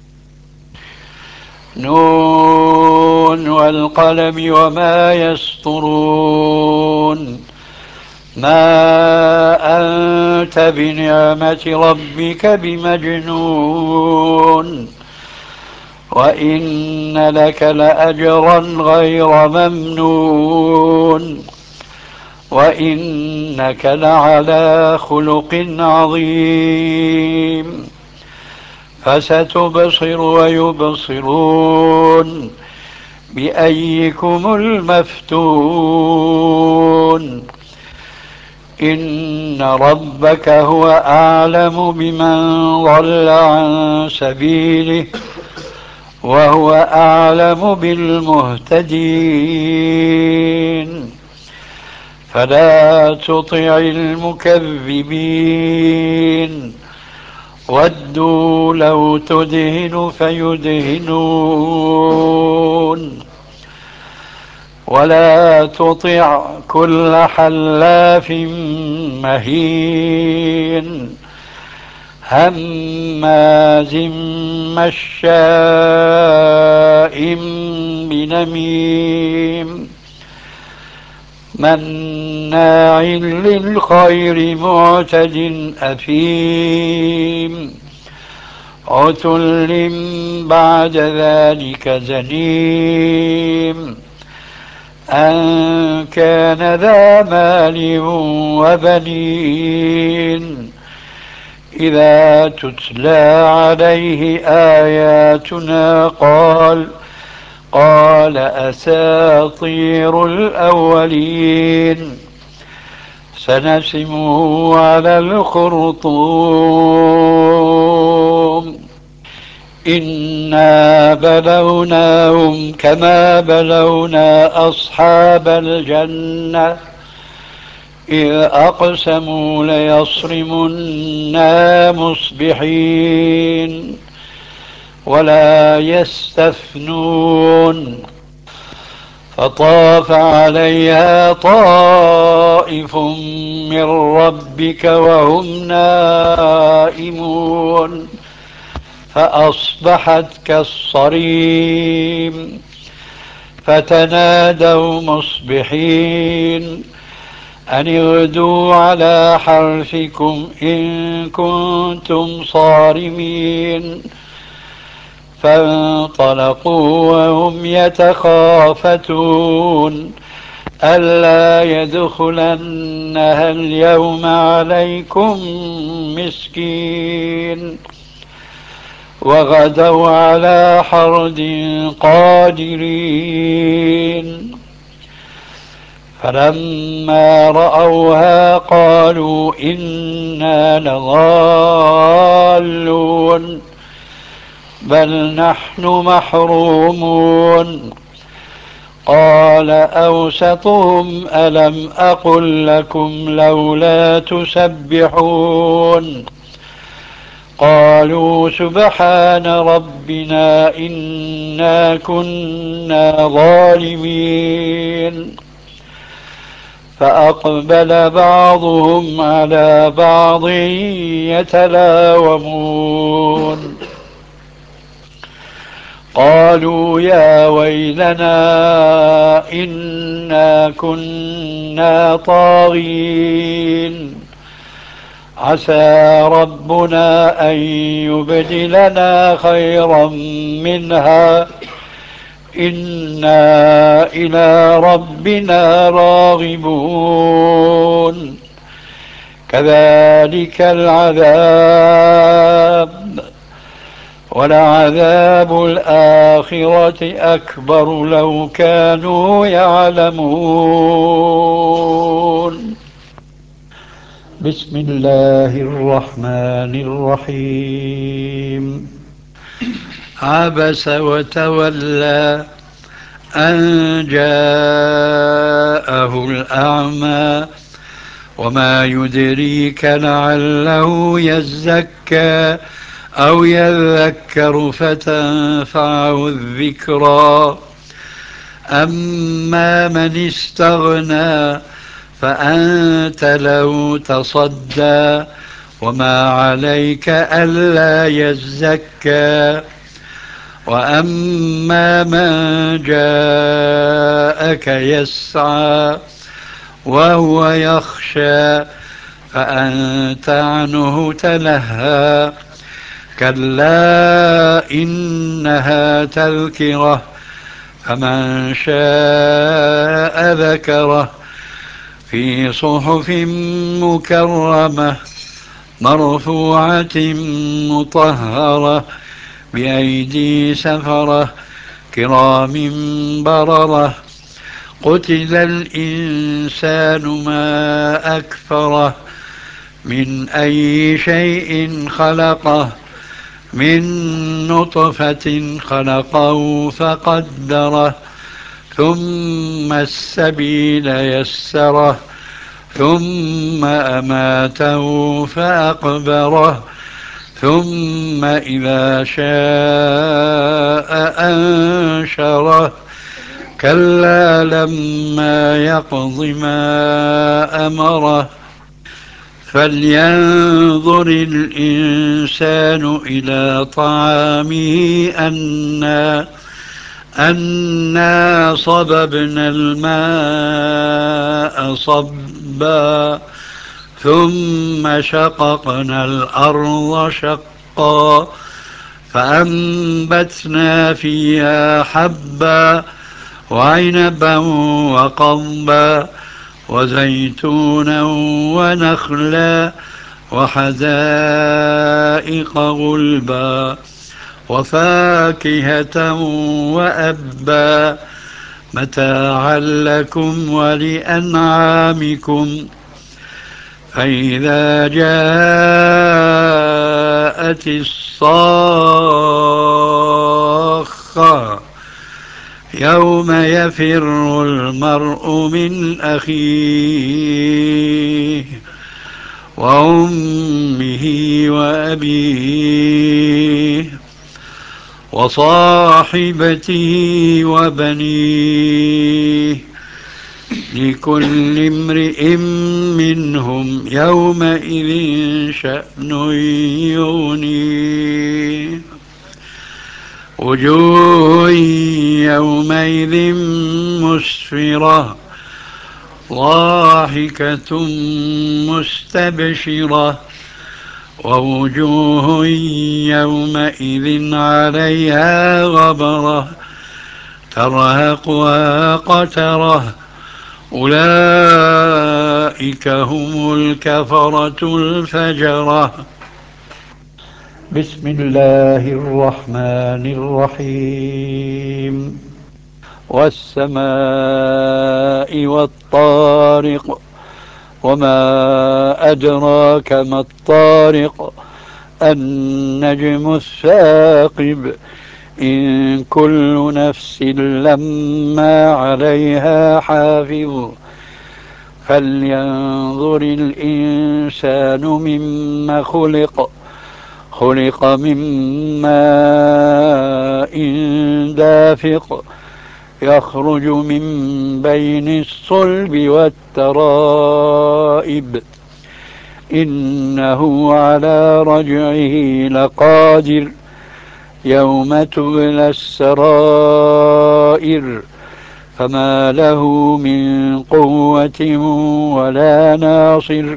نون والقلم وما يسطرون. ما أنت بنعمة ربك بمجنون، وإن لك لأجرا غير ممنون، وإنك لعلى خلق عظيم. فستبصر ويبصرون بأيكم المفتون. إن ربك هو أعلم بمن ضل عن سبيله وهو أعلم بالمهتدين. فلا تطع المكذبين، ودوا لو تدهن فيدهنون. ولا تطع كل حلاف مهين هماز مشاء بنميم مناع للخير معتد أثيم عتل بعد ذلك زنيم أن كان ذا مال وبنين إذا تتلى عليه آياتنا قال أساطير الأولين سنسمه على الخرطوم إنا بلوناهم كما بلونا أصحاب الجنة إذ أقسموا ليصرمنا مصبحين ولا يستثنون فطاف عليها طائف من ربك وهم نائمون فأصبحت كالصريم فتنادوا مصبحين أن اغدوا على حرثكم إن كنتم صارمين فانطلقوا وهم يتخافتون ألا يدخلنها اليوم عليكم مسكين وغدوا على حرد قادرين فلما رأوها قالوا إنا لضالون بل نحن محرومون قال أوسطهم ألم أقل لكم لولا تسبحون قالوا سبحان ربنا إنا كنا ظالمين فأقبل بعضهم على بعض يتلاومون قالوا يا ويلنا إنا كنا كنا طاغين عسى ربنا أن يبدلنا خيرا منها إنا إلى ربنا راغبون كذلك العذاب ولعذاب الآخرة أكبر لو كانوا يعلمون بسم الله الرحمن الرحيم عبس وتولى أن جاءه الأعمى وما يدريك لعله يزكى أو يذكر فتنفعه الذكرى أما من استغنى فأنت له تصدى وما عليك ألا يزكى وأما من جاءك يسعى وهو يخشى فأنت عنه تلهى كلا إنها تذكرة فمن شاء ذكره في صحف مكرمة مرفوعة مطهرة بأيدي سفرة كرام بررة قتل الإنسان ما أكفره من أي شيء خلقه من نطفة خلقه فقدره ثم السبيل يسره ثم أماته فأقبره ثم إذا شاء أنشره كلا لما يقض ما أمره فلينظر الإنسان إلى طعامه أنا صببنا الماء صبا ثم شققنا الأرض شقا فأنبتنا فيها حبا وعنبا وقضبا وزيتونا ونخلا وحدائق غلبا وفاكهة وأبا متاعا لكم ولأنعامكم فإذا جاءت الصاخة يوم يفر المرء من أخيه وأمه وأبيه وصاحبته وبنيه لكل امرئ منهم يومئذ شأن يغنيه وجوه يومئذ مسفرة ضاحكة مستبشرة ووجوه يومئذ عليها غبرة ترهقها قترة أولئك هم الكفرة الفجرة بسم الله الرحمن الرحيم والسماء والطارق وما أدراك ما الطارق النجم الثاقب إن كل نفس لما عليها حافظ فلينظر الإنسان مما خلق من ماء دافق يخرج من بين الصلب والترائب إنه على رجعه لقادر يوم تبلى السرائر فما له من قوة ولا ناصر.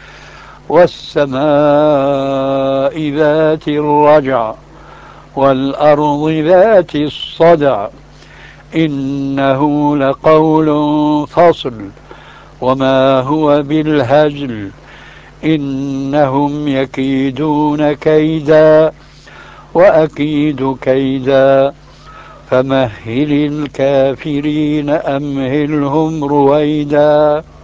والسماء ذات الرجع والأرض ذات الصدع إنه لقول فصل وما هو بالهزل إنهم يكيدون كيدا وأكيد كيدا فمهل الكافرين أمهلهم رويدا.